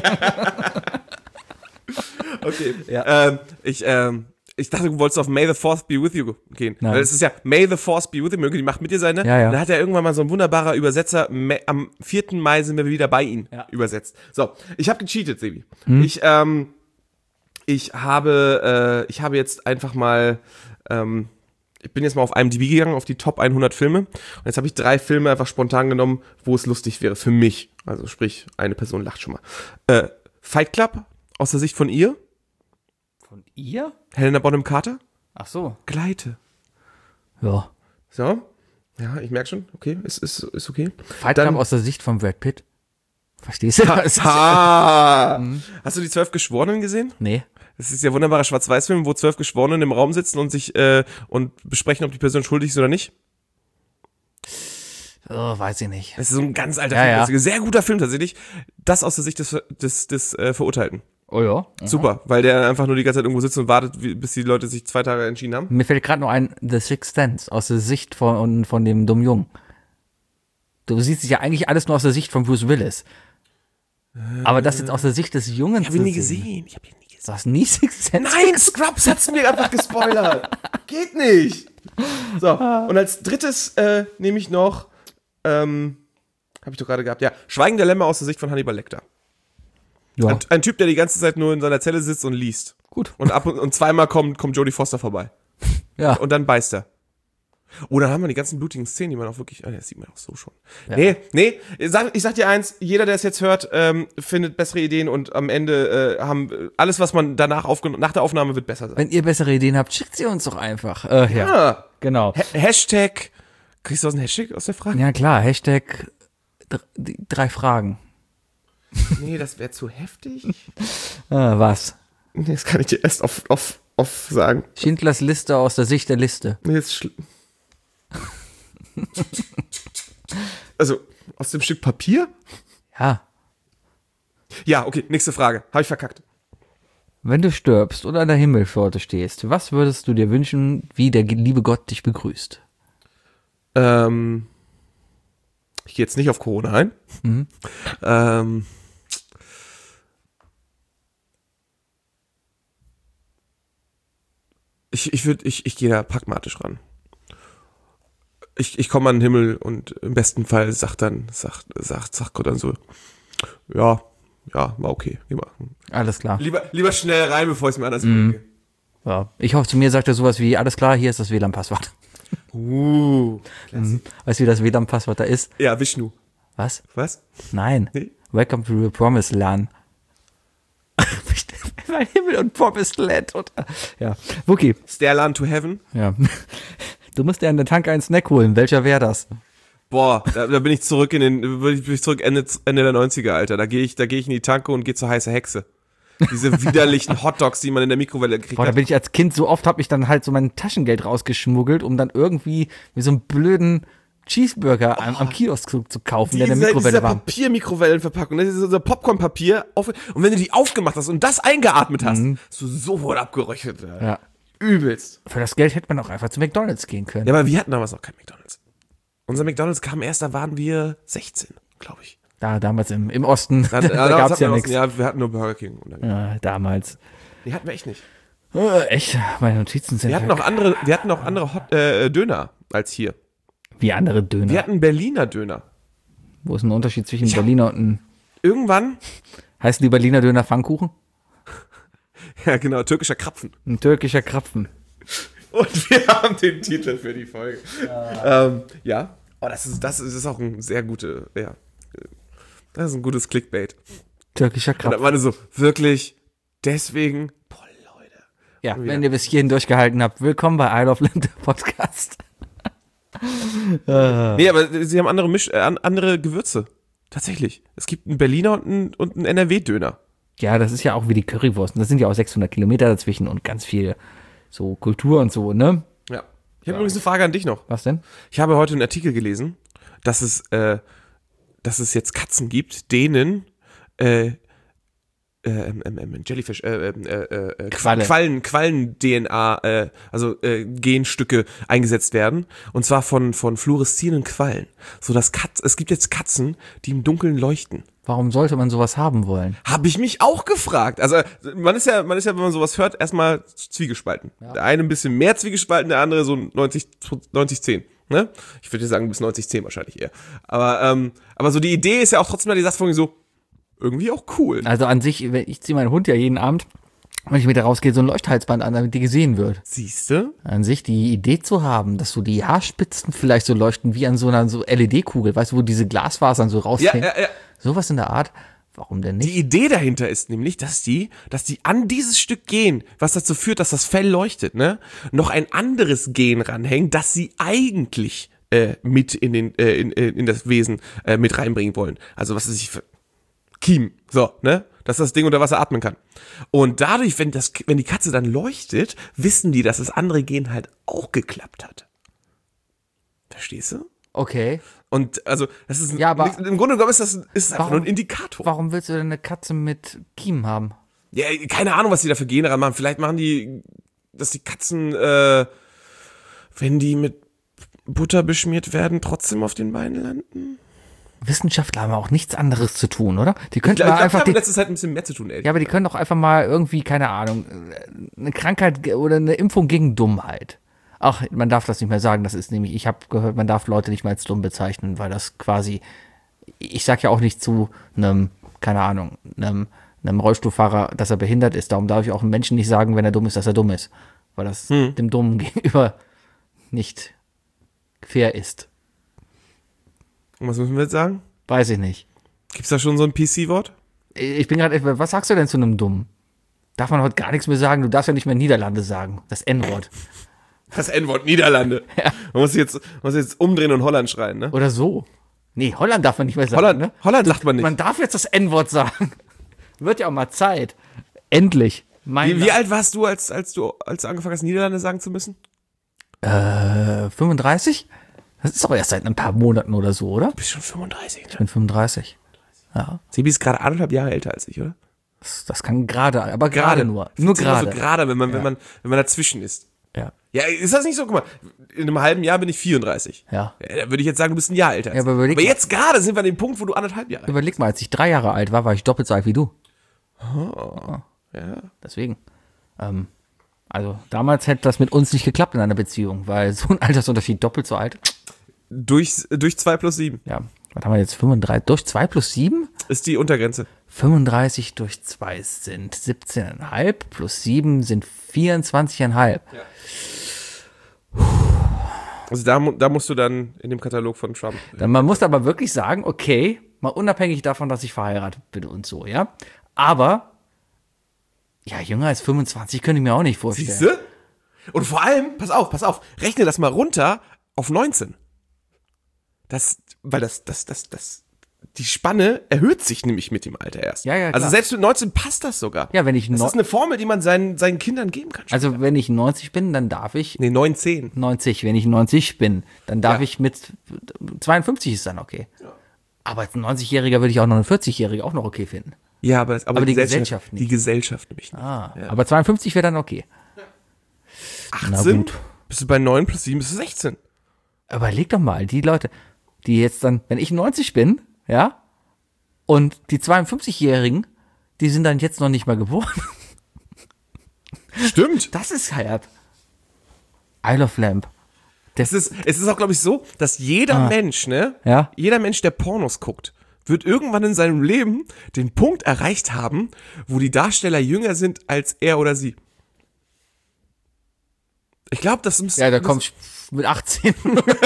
Okay. Ja. Ähm, ich, ähm, ich dachte, du wolltest auf May the Fourth be with you gehen. Nein. Weil es ist ja May the Fourth be with you, möge die Macht mit dir sein, ne? Ja, ja. Dann hat er irgendwann mal so ein wunderbarer Übersetzer, Ma- am vierten Mai sind wir wieder bei Ihnen, Ja. übersetzt. So, ich habe gecheatet, Sebi. Ich, ähm, ich habe, äh, ich habe jetzt einfach mal, ähm, ich bin jetzt mal auf I M D B gegangen, auf die Top hundert Filme. Und jetzt habe ich drei Filme einfach spontan genommen, wo es lustig wäre für mich. Also sprich, eine Person lacht schon mal. Äh, Fight Club, aus der Sicht von ihr. Von ihr? Helena Bonham Carter. Ach so. Gleite. Ja. So. Ja, ich merke schon. Okay, ist, ist, ist okay. Fight Dann- Club aus der Sicht von Brad Pitt. Verstehst du? Das ist- Ha! Hast du die zwölf Geschworenen gesehen? Nee. Das ist der wunderbare Schwarz-Weiß-Film, wo zwölf Geschworenen im Raum sitzen und sich äh, und besprechen, ob die Person schuldig ist oder nicht. Oh, weiß ich nicht. Das ist so ein ganz alter Ja, Film. ja. Das ist ein sehr guter Film tatsächlich. Das aus der Sicht des, des, des äh, Verurteilten. Oh ja. Super, weil der einfach nur die ganze Zeit irgendwo sitzt und wartet, wie, bis die Leute sich zwei Tage entschieden haben. Mir fällt gerade noch ein The Sixth Sense aus der Sicht von, von dem dummen Jungen. Du siehst ja eigentlich alles nur aus der Sicht von Bruce Willis. Aber das jetzt aus der Sicht des Jungen Ich habe ihn nie gesehen. Ich habe ihn nie gesehen. Du hast nie Sixth Sense? Nein, Scrubs hat's mir einfach gespoilert. Geht nicht. So, und als drittes äh, nehme ich noch, ähm, habe ich doch gerade gehabt, ja, Schweigen der Lämmer aus der Sicht von Hannibal Lecter. Ja, Ein, ein Typ, der die ganze Zeit nur in seiner Zelle sitzt und liest. gut. Und ab und, und zweimal kommt, kommt Jodie Foster vorbei. Ja. Und dann beißt er. Oh, dann haben wir die ganzen blutigen Szenen, die man auch wirklich, ah, das sieht man auch so schon. Ja. Nee, nee, ich sag, ich sag dir eins, jeder, der es jetzt hört, ähm, findet bessere Ideen und am Ende äh, haben äh, alles, was man danach aufgenommen, nach der Aufnahme wird besser sein. Wenn ihr bessere Ideen habt, schickt sie uns doch einfach. Äh, ja, Ah, genau. Ha- Hashtag, kriegst du aus dem Hashtag aus der Frage? Ja, klar. Hashtag dr- die drei Fragen. Nee, das wäre zu heftig. Ah, was? Nee, das kann ich dir erst auf, auf, auf sagen. Schindlers Liste aus der Sicht der Liste. Nee, ist schlimm. Also, aus dem Stück Papier? Ja. Ja, okay, nächste Frage. Habe ich verkackt. Wenn du stirbst oder an der Himmelspforte stehst, was würdest du dir wünschen, wie der liebe Gott dich begrüßt? Ähm, ich gehe jetzt nicht auf Corona ein. Mhm. Ähm, ich ich würde, ich, ich gehe da pragmatisch ran. Ich, ich komme an den Himmel und im besten Fall sagt dann, sagt, sagt, sagt Gott dann so, ja, ja, war okay. Geh mal. Alles klar. Lieber, lieber schnell rein, bevor ich es mir anders Mhm. überlege. Ja. Ich hoffe, zu mir sagt er sowas wie, alles klar, hier ist das W L A N-Passwort. Uh, Weißt du, wie das W L A N-Passwort da ist? ja, Vishnu. Was? Was? Nein. Nee. Welcome to the Promised Land. Mein Himmel und Promised Land. Und, ja. Wookie. Stairland to Heaven. Ja. Du musst dir an der Tank einen Snack holen. Welcher wäre das? Boah, da, da bin ich zurück in den, bin ich, bin ich zurück Ende, Ende der neunziger, Alter. Da gehe ich, da gehe ich in die Tanke und gehe zur heiße Hexe. Diese widerlichen Hotdogs, die man in der Mikrowelle kriegt. Boah, da bin ich als Kind so oft, hab ich dann halt so mein Taschengeld rausgeschmuggelt, um dann irgendwie mir so einen blöden Cheeseburger am, am Kiosk zu, zu kaufen, der in der Diese, Mikrowelle dieser war. Papiermikrowellenverpackung, das ist so Popcornpapier. Auf, und wenn du die aufgemacht hast und das eingeatmet hast, hast du sofort abgeröchelt. Alter. Mhm. Ja. Übelst. Für das Geld hätte man auch einfach zu McDonald's gehen können. Ja, aber wir hatten damals noch kein McDonald's. Unser McDonald's kam erst, da waren wir sechzehn, glaube ich. Da, damals im, im Osten, Da, da, da da damals gab's ja hatten wir noch- nichts. Ja, wir hatten nur Burger King. Und dann, Ja, damals. die hatten wir echt nicht. Äh, echt? Meine Notizen sind Wir hatten weg. noch andere, wir hatten noch andere Hot, äh, Döner als hier. Wie andere Döner. Wir hatten Berliner Döner. Wo ist ein Unterschied zwischen Ja. Berliner und ein... Irgendwann, Heißen die Berliner Döner Pfannkuchen? ja genau, türkischer Krapfen. Ein türkischer Krapfen. Und wir haben den Titel für die Folge. Ja. Ähm, ja. Oh, das ist, das ist auch ein sehr gute, ja. Das ist ein gutes Clickbait. Türkischer Und dann Krapfen. war das so, wirklich, deswegen, boah, Leute. Ja, Ja. wenn ihr bis hierhin durchgehalten habt, willkommen bei I Love Land, der Podcast. Nee, aber sie haben andere, Misch, äh, an- andere Gewürze. Tatsächlich. Es gibt einen Berliner und einen, und einen N R W-Döner. Ja, das ist ja auch wie die Currywurst. Und das sind ja auch sechshundert Kilometer dazwischen und ganz viel so Kultur und so, ne? Ja. Ich habe übrigens eine Frage an dich noch. Was denn? Ich habe heute einen Artikel gelesen, dass es, äh, dass es jetzt Katzen gibt, denen äh, äh, ähm, ähm, Jellyfish, äh, äh, äh, äh, Qualle. Quallen, Quallen-D N A, äh, also äh, Genstücke eingesetzt werden. Und zwar von, von fluoreszierenden Quallen. So dass Katz, es gibt jetzt Katzen, die im Dunkeln leuchten. Warum sollte man sowas haben wollen? Habe ich mich auch gefragt. Also man ist ja, man ist ja, wenn man sowas hört, erstmal zwiegespalten. Der eine ein bisschen mehr zwiegespalten, der andere so neunzig, neunzig, zehn. Ne? Ich würde sagen bis neunzig, zehn wahrscheinlich eher. Aber, ähm, aber so die Idee ist ja auch trotzdem, die sagt von so, irgendwie auch cool. Also an sich, wenn- ich ziehe meinen Hund ja jeden Abend, wenn ich mit der rausgehe, so ein Leuchthalsband an, damit die gesehen wird. Siehste? An sich die Idee zu haben, dass so die Haarspitzen vielleicht so leuchten wie an so einer so L E D-Kugel, weißt du, wo diese Glasfasern so Ja, rausgehen. ja, ja. Sowas in der Art. Warum denn nicht? Die Idee dahinter ist nämlich, dass die, dass die an dieses Stück Gen, was dazu führt, dass das Fell leuchtet, ne, noch ein anderes Gen ranhängen, das sie eigentlich äh, mit in den äh, in, in in das Wesen äh, mit reinbringen wollen. Also was ist ich für Kiem, so, ne, dass das Ding unter Wasser atmen kann. Und dadurch, wenn das, wenn die Katze dann leuchtet, wissen die, dass das andere Gen halt auch geklappt hat. Verstehst du? Okay. Und also, das ist ein, Ja, aber- im Grunde genommen ist das ist es einfach Warum- nur ein Indikator. Warum willst du denn eine Katze mit Kiemen haben? Ja, keine Ahnung, was die da für Gene ranmachen. Vielleicht machen die, dass die Katzen, äh, wenn die mit Butter beschmiert werden, trotzdem auf den Beinen landen. Wissenschaftler haben auch nichts anderes zu tun, oder? Die Ich könnten glaube, mal ich einfach habe in die, letzter Zeit ein bisschen mehr zu tun, ehrlich. ja, aber die können doch einfach mal irgendwie, keine Ahnung, eine Krankheit ge- oder eine Impfung gegen Dummheit. Ach, man darf das nicht mehr sagen, das ist nämlich, ich habe gehört, man darf Leute nicht mehr als dumm bezeichnen, weil das quasi, ich sag ja auch nicht zu einem, keine Ahnung, einem, einem Rollstuhlfahrer, dass er behindert ist. Darum darf ich auch einem Menschen nicht sagen, wenn er dumm ist, dass er dumm ist. Weil das Hm. dem Dummen gegenüber nicht fair ist. Und was müssen wir jetzt sagen? Weiß ich nicht. Gibt's da schon so ein P C-Wort? Ich bin gerade, was sagst du denn zu einem Dummen? Darf man heute gar nichts mehr sagen? Du darfst ja nicht mehr Niederlande sagen. Das N-Wort. Das N-Wort Niederlande. Man muss jetzt, man muss jetzt umdrehen und Holland schreien, ne? Oder so. Nee, Holland darf man nicht mehr sagen. Holland, Ne? Holland lacht man nicht. Man darf jetzt das N-Wort sagen. Wird ja auch mal Zeit. Endlich. Mein Wie, wie alt warst du, als, als du, als du angefangen hast, Niederlande sagen zu müssen? äh, fünfunddreißig? Das ist doch erst seit ein paar Monaten oder so, oder? Du bist schon fünfunddreißig. Ich bin fünfunddreißig. Ja, Sebi ist gerade anderthalb Jahre älter als ich, oder? das, das kann gerade, aber gerade nur. Nur Fühlt sich immer gerade. So gerade, wenn man, wenn man, wenn man dazwischen ist. Ja. Ja, ist das nicht so? Guck mal, in einem halben Jahr bin ich vierunddreißig. Ja. Ja, da würde ich jetzt sagen, du bist ein Jahr älter als Ja, aber ich. überleg Aber mal. jetzt gerade sind wir an dem Punkt, wo du anderthalb Jahre alt Überleg mal, als ich drei Jahre alt war, war ich doppelt so alt wie du. bist. Ja. Deswegen. Ähm, also damals hätte das mit uns nicht geklappt in einer Beziehung, weil so ein Altersunterschied doppelt so alt. Durch, durch zwei plus sieben Ja, was haben wir jetzt? fünfunddreißig durch zwei plus sieben? ist die Untergrenze. fünfunddreißig durch zwei sind siebzehn Komma fünf, plus sieben sind vierundzwanzig Komma fünf. Also da, mu- da musst du dann in dem Katalog von Trump. Dann, man muss aber wirklich sagen, okay, mal unabhängig davon, dass ich verheiratet bin und so, ja. Aber, ja, jünger als fünfundzwanzig könnte ich mir auch nicht vorstellen. Siehste? Und vor allem, pass auf, pass auf, rechne das mal runter auf neunzehn. Das, weil das, das, das, das, die Spanne erhöht sich nämlich mit dem Alter erst. Ja, ja, Also klar. selbst mit neunzehn passt das sogar. Ja, wenn ich Das neu- ist eine Formel, die man seinen, seinen Kindern geben kann. Also wenn ich neunzig bin, dann darf ich nee, neunzehn. neunzig. Wenn ich neunzig bin, dann darf Ja. ich mit zweiundfünfzig ist dann okay. Aber als neunzigjähriger würde ich auch noch einen vierzigjährigen auch noch okay finden. Ja, aber, aber, Aber die Gesellschaft, Gesellschaft nicht. Die Gesellschaft nämlich nicht. Ah, Ja. aber zweiundfünfzig wäre dann okay. achtzehn? gut. Bist du bei neun plus sieben, bist du sechzehn. Überleg doch mal, die Leute, die jetzt dann, wenn ich neunzig bin, ja, und die zweiundfünfzigjährigen, die sind dann jetzt noch nicht mal geboren. Stimmt. Das ist herb. Isle of Lamp. Es ist, es ist auch, glaube ich, so, dass jeder Ah. Mensch, ne? Ja. Jeder Mensch, der Pornos guckt, wird irgendwann in seinem Leben den Punkt erreicht haben, wo die Darsteller jünger sind als er oder sie. Ich glaube, das muss. Ja, da muss- kommst du mit achtzehn.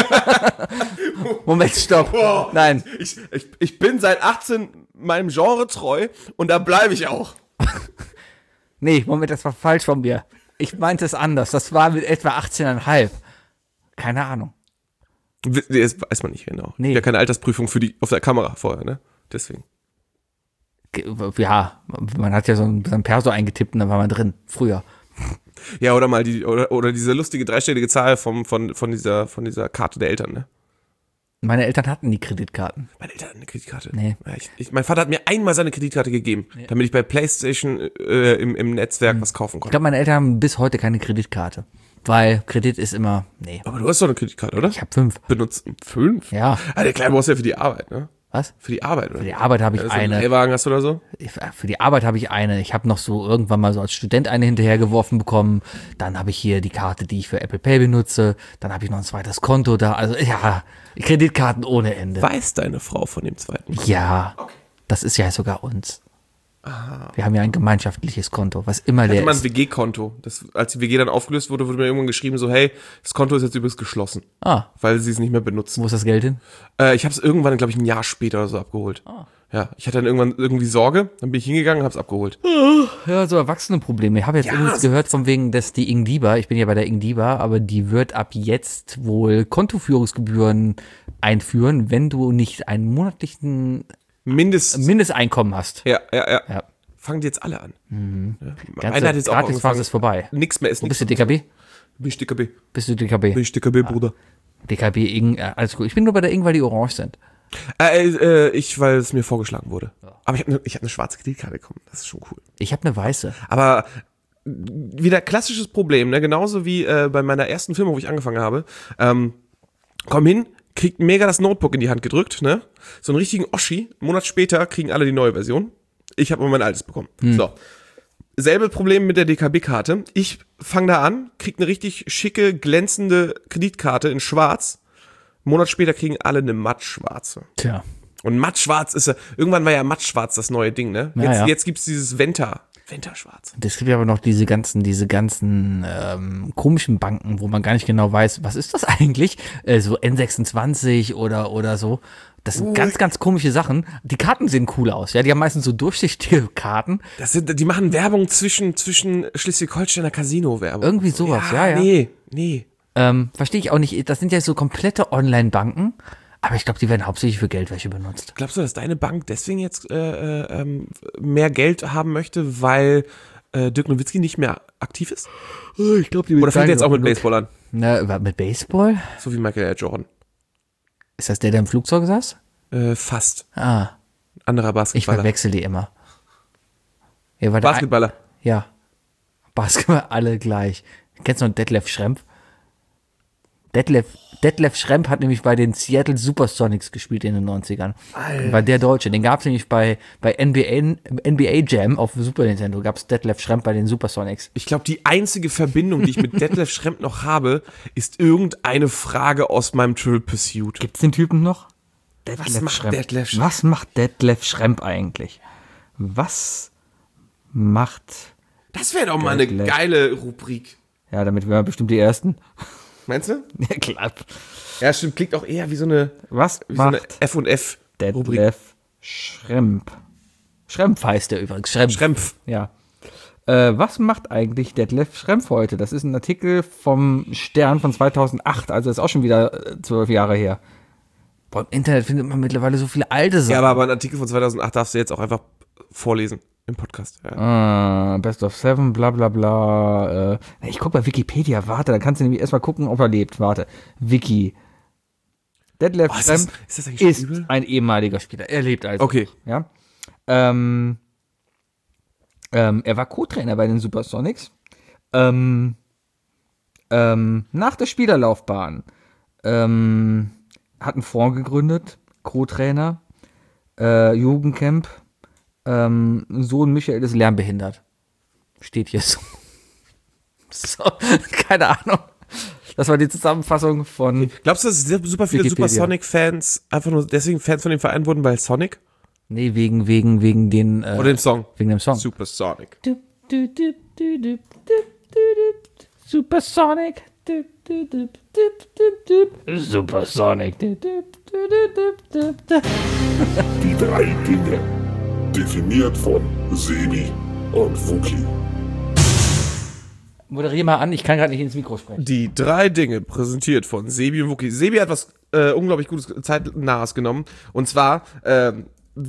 Moment, stopp. Boah. Nein. Ich, ich, ich bin seit achtzehn meinem Genre treu und da bleibe ich auch. Nee, Moment, das war falsch von mir. Ich meinte es anders. Das war mit etwa achtzehn Komma fünf. Keine Ahnung. W- nee, Das weiß man nicht genau. Nee. Ja, keine Altersprüfung für die auf der Kamera vorher, ne? Deswegen. Ge- Ja, man hat ja so ein, so ein Perso eingetippt und dann war man drin. Früher. Ja, oder mal die, oder, oder diese lustige dreistellige Zahl vom, von, von dieser, von dieser Karte der Eltern, ne? Meine Eltern hatten die Kreditkarten. Meine Eltern hatten eine Kreditkarte. Nee. Ja, ich, ich, mein Vater hat mir einmal seine Kreditkarte gegeben, damit ich bei PlayStation äh, im, im Netzwerk was kaufen Ich konnte. glaube, meine Eltern haben bis heute keine Kreditkarte. Weil Kredit ist immer, nee. Aber du hast doch eine Kreditkarte, oder? Ich habe fünf. Benutzt fünf? Ja. Ah, der Kleine brauchst du ja für die Arbeit, ne? Was? Für die Arbeit, oder? Für die Arbeit habe ich Ja, so einen eine. Leihwagen hast du oder so? Ich- Für die Arbeit habe ich eine. Ich habe noch so irgendwann mal so als Student eine hinterhergeworfen bekommen. Dann habe ich hier die Karte, die ich für Apple Pay benutze. Dann habe ich noch ein zweites Konto da. Also ja, Kreditkarten ohne Ende. Weiß deine Frau von dem zweiten? Ja, das ist ja sogar uns. Wir haben ja ein gemeinschaftliches Konto, was immer Ich hatte leer mal ein ist. W G-Konto. Das, als die W G dann aufgelöst wurde, wurde mir irgendwann geschrieben so, hey, das Konto ist jetzt übrigens geschlossen, Ah, weil sie es nicht mehr benutzen. wo ist das Geld hin? Äh, ich habe es irgendwann, glaube ich, ein Jahr später oder so abgeholt. Ja, ich hatte dann irgendwann irgendwie Sorge, dann bin ich hingegangen und habe es abgeholt. Ja, so Erwachsenenprobleme. Ich habe jetzt Ja, übrigens so- gehört von wegen, dass die Ingdiba, ich bin ja bei der Ingdiba, aber die wird ab jetzt wohl Kontoführungsgebühren einführen, wenn du nicht einen monatlichen Mindest. Mindesteinkommen hast. ja, ja, ja, Ja. Fangen die jetzt alle an. Ja. Ganze Einer hat jetzt auch Gratisphase angefangen. ist vorbei. Nix mehr ist Wo nix. bist du, D K B? Bin ich D K B. Bist du D K B? Bin ich D K B, Bruder. D K B, Ing, äh, alles gut. Ich bin nur bei der Ing, weil die orange sind. Äh, äh, ich, weil es mir vorgeschlagen wurde. Aber ich habe eine hab ne schwarze Kreditkarte bekommen. Das ist schon cool. Ich habe eine weiße. Aber wieder klassisches Problem, ne? Genauso wie äh, bei meiner ersten Firma, wo ich angefangen habe. Ähm, komm hin, kriegt mega das Notebook in die Hand gedrückt, ne? So einen richtigen Oschi. Einen Monat später kriegen alle die neue Version. Ich habe aber mein altes bekommen. So. Selbe Problem mit der D K B-Karte. Ich fange da an, krieg eine richtig schicke, glänzende Kreditkarte in schwarz. Einen Monat später kriegen alle eine mattschwarze. Tja. Und mattschwarz ist ja, irgendwann war ja mattschwarz das neue Ding, ne? Ja, Jetzt, ja. jetzt gibt's dieses Venta. Venta-Schwarz. Es gibt ja aber noch diese ganzen, diese ganzen ähm, komischen Banken, wo man gar nicht genau weiß, was ist das eigentlich? Äh, so N sechsundzwanzig oder, oder so. Das sind ganz, ganz komische Sachen. Die Karten sehen cool aus, ja. Die haben meistens so durchsichtige Karten. Das sind, die machen Werbung zwischen, zwischen Schleswig-Holsteiner Casino-Werbung. Irgendwie sowas, ja, ja. Nee, nee. Ähm, verstehe ich auch nicht. Das sind ja so komplette Online-Banken. Aber ich glaube, die werden hauptsächlich für Geldwäsche benutzt. Glaubst du, dass deine Bank deswegen jetzt äh, äh, ähm, mehr Geld haben möchte, weil äh, Dirk Nowitzki nicht mehr aktiv ist? Ich glaube, die Oder fängt er jetzt auch mit Baseball an? Na, mit Baseball? So wie Michael Jordan. Ist das der, der im Flugzeug saß? Äh, fast. Ah, Anderer ich Basketballer. verwechsel die immer. Ja, war der Basketballer. Ein, ja. Basketball, alle gleich. Kennst du noch Detlef Schrempf? Detlef, Detlef Schrempf hat nämlich bei den Seattle Supersonics gespielt in den neunzigern. Alter. War der Deutsche. Den gab es nämlich bei, bei N B A, N B A Jam auf Super Nintendo. Gab es Detlef Schrempf bei den Supersonics. Ich glaube, die einzige Verbindung, die ich mit Detlef Schrempf noch habe, ist irgendeine Frage aus meinem Triple Pursuit. Gibt's den Typen noch? Detlef Was macht Schrempf. Detlef Schrempf? Was macht Detlef Schrempf eigentlich? Was macht... Das wäre doch mal eine Detlef. geile Rubrik. Ja, damit wären wir bestimmt die Ersten. Meinst du? Ja, klar. Ja, stimmt. Klingt auch eher wie so eine, Was wie so eine macht F und F Rubrik. Detlef Schrempf? Schrempf heißt der übrigens. Schrempf. Schrempf. Ja. Äh, was macht eigentlich Detlef Schrempf heute? Das ist ein Artikel vom Stern von zweitausendacht, also ist auch schon wieder äh, zwölf Jahre her. Boah, im Internet findet man mittlerweile so viele alte Sachen. Ja, aber, aber einen Artikel von zweitausendacht darfst du jetzt auch einfach vorlesen im Podcast. Ja. Ah, Best of Seven, bla bla bla. Äh, ich guck bei Wikipedia, warte, da kannst du nämlich erstmal gucken, ob er lebt. Warte. Wiki. Detlef Oh, ist das- Schrempf ist das eigentlich ist übel? ein ehemaliger Spieler. Er lebt also. Okay. Ja. Ähm, ähm, er war Co-Trainer bei den Supersonics. Ähm, ähm, nach der Spielerlaufbahn ähm, hat einen Fonds gegründet, Co-Trainer, äh, Jugendcamp. Ähm, Sohn Michael ist lernbehindert. Steht hier so. So, keine Ahnung. Das war die Zusammenfassung von. Glaubst du, dass super viele Wikipedia. Supersonic-Fans einfach nur deswegen Fans von dem Verein wurden, weil Sonic? Nee, wegen, wegen, wegen den. Äh, Oder dem Song? Wegen dem Song. Supersonic. Du, du, du, du, du, du, du, du. Supersonic. Du, du, du, du, du, du. Supersonic. Du, du, du, du, du, du. Die drei Dinge. Definiert von Sebi und Wookie. Moderier mal an, ich kann gerade nicht ins Mikro sprechen. Die drei Dinge, präsentiert von Sebi und Wookie. Sebi hat was äh, unglaublich Gutes, zeitnahes genommen. Und zwar, ähm,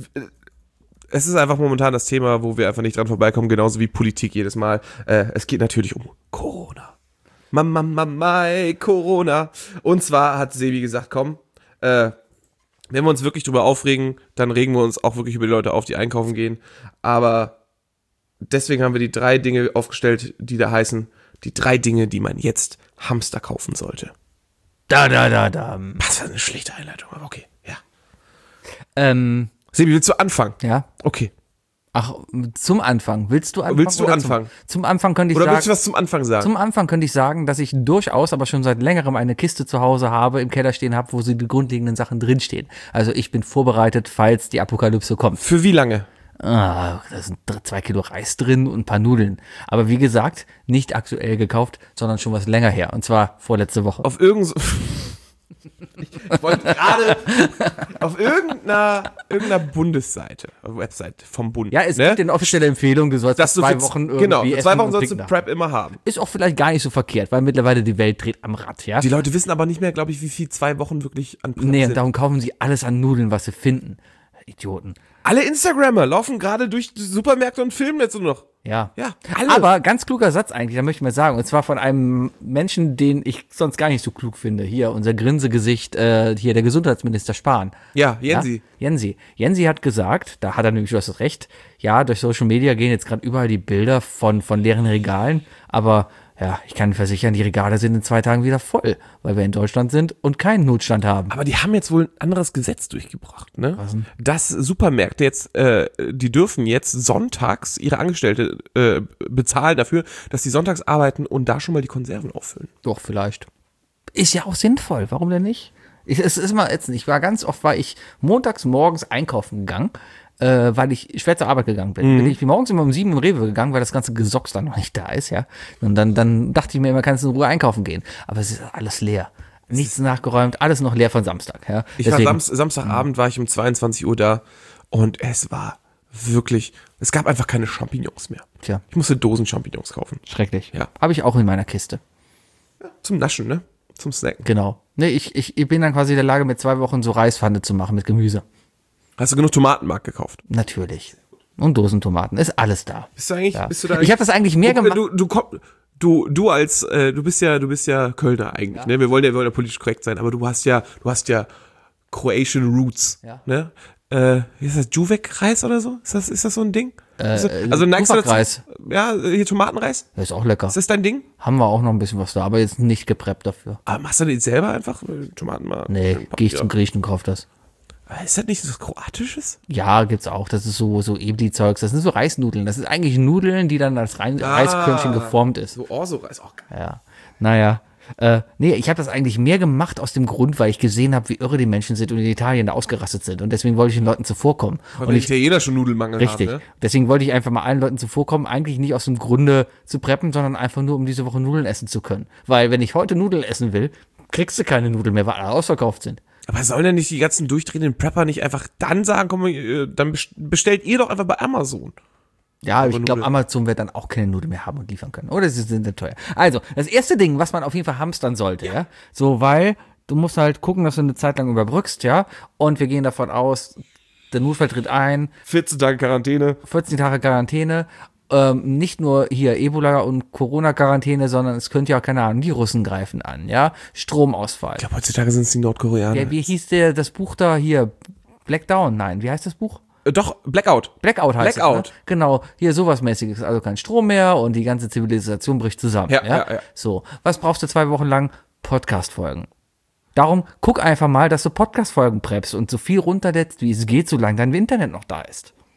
es ist einfach momentan das Thema, wo wir einfach nicht dran vorbeikommen, genauso wie Politik jedes Mal. Äh, es geht natürlich um Corona. Mama, Mama, Corona. Und zwar hat Sebi gesagt, komm, äh, wenn wir uns wirklich drüber aufregen, dann regen wir uns auch wirklich über die Leute auf, die einkaufen gehen. Aber deswegen haben wir die drei Dinge aufgestellt, die da heißen, die drei Dinge, die man jetzt Hamster kaufen sollte. Da, da, da, da. Was für eine schlechte Einleitung, aber okay, ja. Ähm, Sebi, willst du anfangen? ja. Okay. Ach, zum Anfang. Willst du anfangen? Willst du oder anfangen? Zum, zum Anfang könnte ich Oder sagen. willst du was zum Anfang sagen? Zum Anfang könnte ich sagen, dass ich durchaus, aber schon seit längerem eine Kiste zu Hause habe, im Keller stehen habe, wo so die grundlegenden Sachen drinstehen. Also ich bin vorbereitet, falls die Apokalypse kommt. Für wie lange? Ah, da sind dr- zwei Kilo Reis drin und ein paar Nudeln. Aber wie gesagt, nicht aktuell gekauft, sondern schon was länger her. Und zwar vorletzte Woche. Auf irgend so Ich wollte gerade auf irgendeiner, irgendeiner Bundesseite, Website vom Bund. Ja, es ne? gibt eine offizielle Empfehlung, du sollst Dass du zwei für- Wochen irgendwie Genau, essen zwei Wochen und sollst du trinken Prep immer haben. Ist auch vielleicht gar nicht so verkehrt, weil mittlerweile die Welt dreht am Rad, ja? Die Leute wissen aber nicht mehr, glaube ich, wie viel zwei Wochen wirklich an Prep Nee, und sind. darum kaufen sie alles an Nudeln, was sie finden. Idioten. Alle Instagrammer laufen gerade durch die Supermärkte und filmen jetzt nur noch. Ja. Ja, alle. Aber ganz kluger Satz eigentlich, da möchte ich mal sagen. Und zwar von einem Menschen, den ich sonst gar nicht so klug finde. Hier, unser Grinsegesicht, äh, hier der Gesundheitsminister Spahn. Ja, Jensi. Ja? Jensi. Jensi hat gesagt, da hat er nämlich was recht, ja, durch Social Media gehen jetzt gerade überall die Bilder von, von leeren Regalen, aber ja, ich kann versichern, die Regale sind in zwei Tagen wieder voll, weil wir in Deutschland sind und keinen Notstand haben. Aber die haben jetzt wohl ein anderes Gesetz durchgebracht, ne? Dass Supermärkte jetzt, äh, die dürfen jetzt sonntags ihre Angestellte äh, bezahlen dafür, dass die sonntags arbeiten und da schon mal die Konserven auffüllen. Doch, vielleicht. Ist ja auch sinnvoll, warum denn nicht? Ich, es ist mal ätzend. Ich war ganz oft, war ich montags morgens einkaufen gegangen, äh, weil ich schwer zur Arbeit gegangen bin. Mhm. Bin ich morgens immer um sieben im Rewe gegangen, weil das ganze Gesocks dann noch nicht da ist, ja. Und dann, dann dachte ich mir immer, kannst du in Ruhe einkaufen gehen. Aber es ist alles leer. Nichts nachgeräumt, alles noch leer von Samstag, ja. Ich Deswegen, war Sam Samstagabend war ich um zweiundzwanzig Uhr da und es war wirklich, es gab einfach keine Champignons mehr. Tja, Ich musste Dosen Champignons kaufen. schrecklich. Ja. Habe ich auch in meiner Kiste. Zum Naschen, ne? Zum Snacken. Genau. Nee, ich, ich, ich bin dann quasi in der Lage, mit zwei Wochen so Reispfanne zu machen mit Gemüse. Hast du genug Tomatenmark gekauft? Natürlich. Und Dosentomaten. Ist alles da. Bist du eigentlich, Ja. bist du da Ich habe das eigentlich mehr du, gemacht. Du, du, komm, du, du als, äh, du bist ja, du bist ja Kölner eigentlich, ne? Wir wollen ja, wir wollen ja politisch korrekt sein, aber du hast ja, du hast ja Croatian Roots, Ja. ne? Äh, wie ist das, Juvek-Reis oder so? Ist das, ist das so ein Ding? Äh, Ist das- also neigst du dazu- Ufak-Reis. Ja, hier Tomatenreis? Das ist auch lecker. Ist das dein Ding? Haben wir auch noch ein bisschen was da, aber jetzt nicht gepreppt dafür. Aber machst du den selber einfach? Tomatenmark? Nee, Papier. gehe ich zum Griechen und kauf das. Ist das nicht so was Kroatisches? Ja, gibt's auch. Das ist so, so Ebli-Zeugs. Das sind so Reisnudeln. Das ist eigentlich Nudeln, die dann als Rein Reiskörnchen geformt ist. So Orso-Reis, auch geil. Ja. Naja. Äh, nee, ich habe das eigentlich mehr gemacht aus dem Grund, weil ich gesehen habe, wie irre die Menschen sind und in Italien da ausgerastet sind. Und deswegen wollte ich den Leuten zuvorkommen. Weil Und wir ich, Italiener schon Nudelmangel richtig. haben, ne? Deswegen wollte ich einfach mal allen Leuten zuvorkommen, eigentlich nicht aus dem Grunde zu preppen, sondern einfach nur, um diese Woche Nudeln essen zu können. Weil wenn ich heute Nudeln essen will, kriegst du keine Nudeln mehr, weil alle ausverkauft sind. Aber sollen denn nicht die ganzen durchdrehenden Prepper nicht einfach dann sagen, komm, äh, dann best- bestellt ihr doch einfach bei Amazon. Ja, ich glaube, Nudeln. Amazon wird dann auch keine Nudeln mehr haben und liefern können. Oder sie sind dann teuer. Also, das erste Ding, was man auf jeden Fall hamstern sollte, ja. So, weil du musst halt gucken, dass du eine Zeit lang überbrückst, ja. Und wir gehen davon aus, der Notfall tritt ein, vierzehn Tage Quarantäne. vierzehn Tage Quarantäne. Ähm, nicht nur hier Ebola und Corona-Quarantäne, sondern es könnte ja auch, keine Ahnung, die Russen greifen an, ja. Stromausfall. Ich glaube, heutzutage sind es die Nordkoreaner. Ja, wie hieß der, das Buch da hier? Black Down? Nein, wie heißt das Buch? Äh, doch, Blackout. Blackout heißt Blackout. es, ne? Genau, hier sowas mäßiges, also kein Strom mehr und die ganze Zivilisation bricht zusammen. Ja, Ja, ja, ja. So, was brauchst du zwei Wochen lang? Podcast-Folgen. Darum, guck einfach mal, dass du Podcast-Folgen preppst und so viel runterlädst, wie es geht, solange dein Internet noch da ist.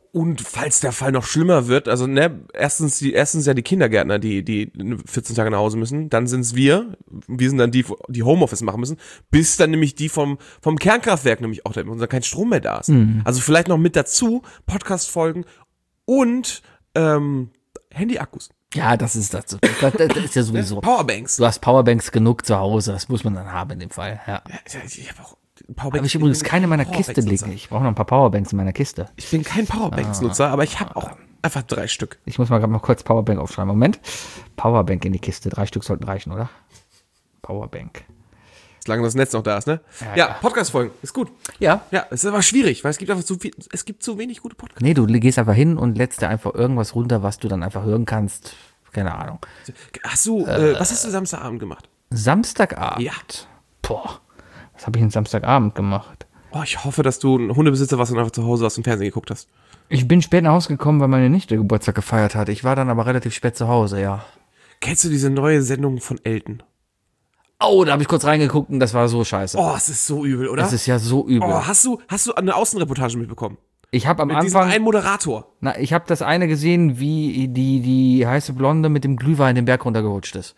Und falls der Fall noch schlimmer wird, also ne, erstens die erstens ja die Kindergärtner, die die vierzehn Tage nach Hause müssen, dann sind's wir, wir sind dann die, die Homeoffice machen müssen, bis dann nämlich die vom vom Kernkraftwerk nämlich auch da und dann kein Strom mehr da ist. Mhm. Also vielleicht noch mit dazu Podcast-Folgen und ähm, Handy-Akkus. Ja, das ist das. Das, das ist ja sowieso. Powerbanks. Du hast Powerbanks genug zu Hause, das muss man dann haben in dem Fall. Ja. Ja, ich habe auch Habe ich übrigens keine in meiner Kiste liegen. Ich brauche noch ein paar Powerbanks in meiner Kiste. Ich bin kein Powerbanks-Nutzer, aber ich habe auch einfach drei Stück. Ich muss mal gerade mal kurz Powerbank aufschreiben. Moment. Powerbank in die Kiste. Drei Stück sollten reichen, oder? Powerbank. Solange das Netz noch da ist, ne? Ja, Ja, ja. Podcast-Folgen. Ist gut. Ja. Ja, es ist aber schwierig, weil es gibt einfach zu viel, es gibt zu wenig gute Podcasts. Nee, du gehst einfach hin und lädst dir einfach irgendwas runter, was du dann einfach hören kannst. Keine Ahnung. Hast du, äh, was hast du Samstagabend gemacht? Samstagabend? Ja. Boah. Was habe ich denn Samstagabend gemacht? Oh, ich hoffe, dass du ein Hundebesitzer warst und einfach zu Hause aus dem Fernsehen geguckt hast. Ich bin spät nach Hause gekommen, weil meine Nichte Geburtstag gefeiert hat. Ich war dann aber relativ spät zu Hause, ja. Kennst du diese neue Sendung von Elton? Oh, da habe ich kurz reingeguckt und das war so scheiße. Oh, es ist so übel, oder? Das ist ja so übel. Oh, hast du, hast du eine Außenreportage mitbekommen? Ich habe am Mit diesem Anfang, einen Moderator. na, ich habe das eine gesehen, wie die, die heiße Blonde mit dem Glühwein den Berg runtergerutscht ist.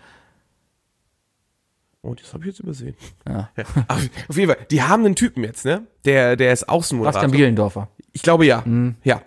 Oh, das habe ich jetzt übersehen. Ja. Ja. Auf, auf jeden Fall, die haben einen Typen jetzt, ne? Der, der ist Außenmoderator. Bastian Bielendorfer. Ich glaube ja. Ja.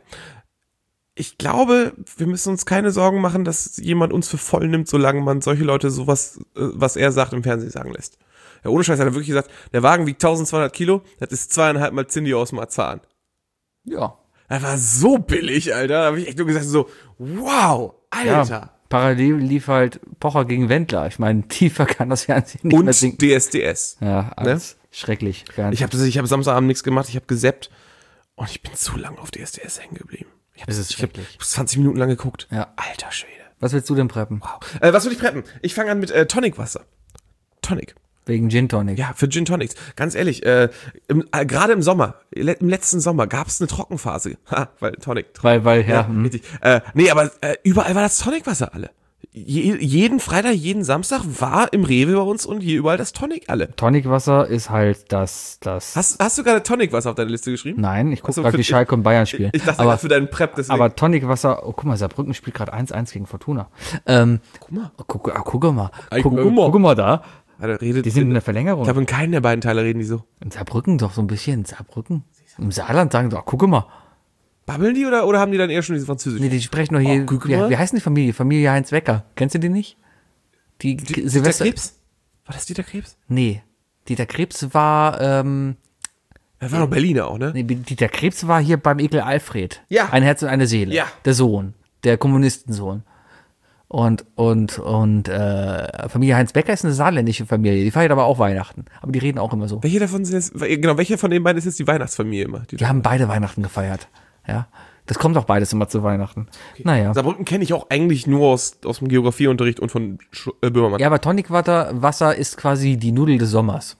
Ich glaube, wir müssen uns keine Sorgen machen, dass jemand uns für voll nimmt, solange man solche Leute sowas, äh, was er sagt, im Fernsehen sagen lässt. Ja, ohne Scheiß hat er wirklich gesagt, der Wagen wiegt tausendzweihundert Kilo, das ist zweieinhalb Mal Cindy aus Marzahn. Ja. Das war so billig, Alter. Da habe ich echt nur gesagt so, wow, Alter. Ja. Parallel lief halt Pocher gegen Wendler. Ich meine, tiefer kann das Fernsehen nicht mehr sinken. Und D S D S. Ja, alles schrecklich. Ich habe ich hab Samstagabend nichts gemacht, ich habe gesappt und ich bin zu lange auf D S D S hängen geblieben. Ich habe Das ist hab schrecklich. zwanzig Minuten lang geguckt. Ja. Alter Schwede. Was willst du denn preppen? Wow. Äh, was will ich preppen? Ich fange an mit äh, Tonicwasser. Tonic. Wegen Gin Tonic. Ja, für Gin Tonics. Ganz ehrlich, äh, im, äh, gerade im Sommer, le- im letzten Sommer gab es eine Trockenphase. Ha, weil Tonic. Weil, weil, ja. Ja, hm. richtig. Äh, nee, aber äh, überall war das Tonicwasser alle. Je, jeden Freitag, jeden Samstag war im Rewe bei uns und hier überall das Tonic alle. Tonicwasser ist halt das, das. Hast, hast du gerade Tonicwasser auf deine Liste geschrieben? Nein, ich gucke Ach so, gerade, für- wie Schalke und Bayern spielen. Ich dachte aber, gerade für deinen Prep, deswegen. aber Tonicwasser, oh, guck mal, Saarbrücken spielt gerade eins eins gegen Fortuna. Ähm, guck mal. guck, ah, guck mal. Ey, Guck, guck mal. guck mal da. Alter, redet, Die sind in der ich Verlängerung. glaube, in keinem der beiden Teile reden die so. In Saarbrücken doch so ein bisschen. In Saarbrücken. Im Saarland sagen doch, guck mal. Babbeln die oder, oder haben die dann eher schon diese Französisch? Nee, die sprechen doch hier. Oh, guck wie, mal. wie heißt denn die Familie? Familie Heinz Wecker. Kennst du die nicht? Die, Die, Dieter Silvester. Krebs? War das Dieter Krebs? Nee. Dieter Krebs war, ähm, Er war doch Berliner auch, ne? nee, Dieter Krebs war hier beim Ekel Alfred. Ja. Ein Herz und eine Seele. Ja. Der Sohn. Der Kommunistensohn. Und, und, und, äh, Familie Heinz Becker ist eine saarländische Familie. Die feiert aber auch Weihnachten. Aber die reden auch immer so. Welche davon sind jetzt, genau, welche von den beiden ist jetzt die Weihnachtsfamilie immer? Die Die haben beide Weihnachten gefeiert. Ja. Das kommt auch beides immer zu Weihnachten. Naja. Saarbrücken kenne ich auch eigentlich nur aus, aus dem Geografieunterricht und von Sch äh, Böhmermann. Ja, aber Tonicwasser Wasser ist quasi die Nudel des Sommers.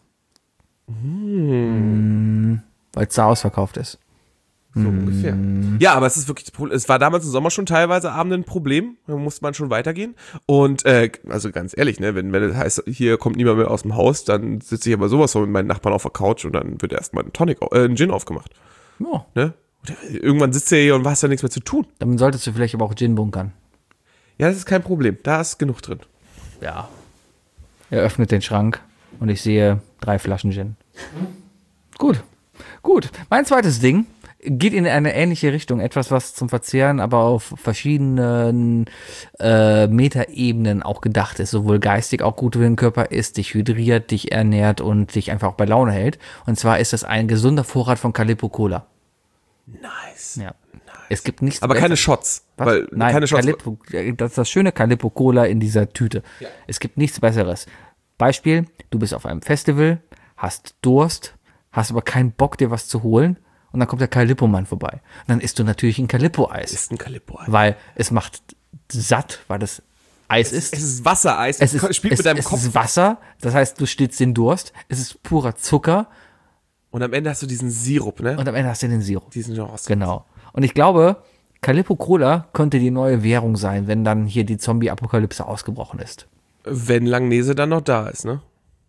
Mm. Weil es da ausverkauft ist. So ungefähr. Ja, aber es ist wirklich, das Problem- es war damals im Sommer schon teilweise Abend ein Problem, da musste man schon weitergehen. Und, äh, also ganz ehrlich, ne, wenn, wenn es heißt, hier kommt niemand mehr aus dem Haus, dann sitze ich aber sowas so mit meinen Nachbarn auf der Couch und dann wird erstmal ein Tonic, äh, ein Gin aufgemacht. Ja. Ne? Und irgendwann sitzt er hier und hast ja nichts mehr zu tun. Dann solltest du vielleicht aber auch Gin bunkern. Ja, das ist kein Problem, da ist genug drin. Ja. Er öffnet den Schrank und ich sehe drei Flaschen Gin. Gut. Gut. Mein zweites Ding geht in eine ähnliche Richtung. Etwas, was zum Verzehren aber auf verschiedenen äh, Metaebenen auch gedacht ist. Sowohl geistig auch gut für den Körper ist, dich hydriert, dich ernährt und dich einfach auch bei Laune hält. Und zwar ist das ein gesunder Vorrat von Calippo Cola. Nice. Ja. Es gibt nichts Aber keine Besseres. Shots. Was? Weil, Nein, keine Shots. Calippo, das ist das schöne Calippo Cola in dieser Tüte. Ja. Es gibt nichts Besseres. Beispiel, du bist auf einem Festival, hast Durst, hast aber keinen Bock, dir was zu holen und dann kommt der Calippo-Mann vorbei. Und dann isst du natürlich ein Calippo-Eis, ist ein Calippo. weil es macht satt, weil das Eis ist. Es ist Wassereis. Es ist, spielt es, mit deinem es Kopf. ist Wasser, das heißt, du stillst den Durst. Es ist purer Zucker Und am Ende hast du diesen Sirup, ne? und am Ende hast du den Sirup. diesen Genre. Genau. Und ich glaube, Calippo Cola könnte die neue Währung sein, wenn dann hier die Zombie-Apokalypse ausgebrochen ist. Wenn Langnese dann noch da ist, ne?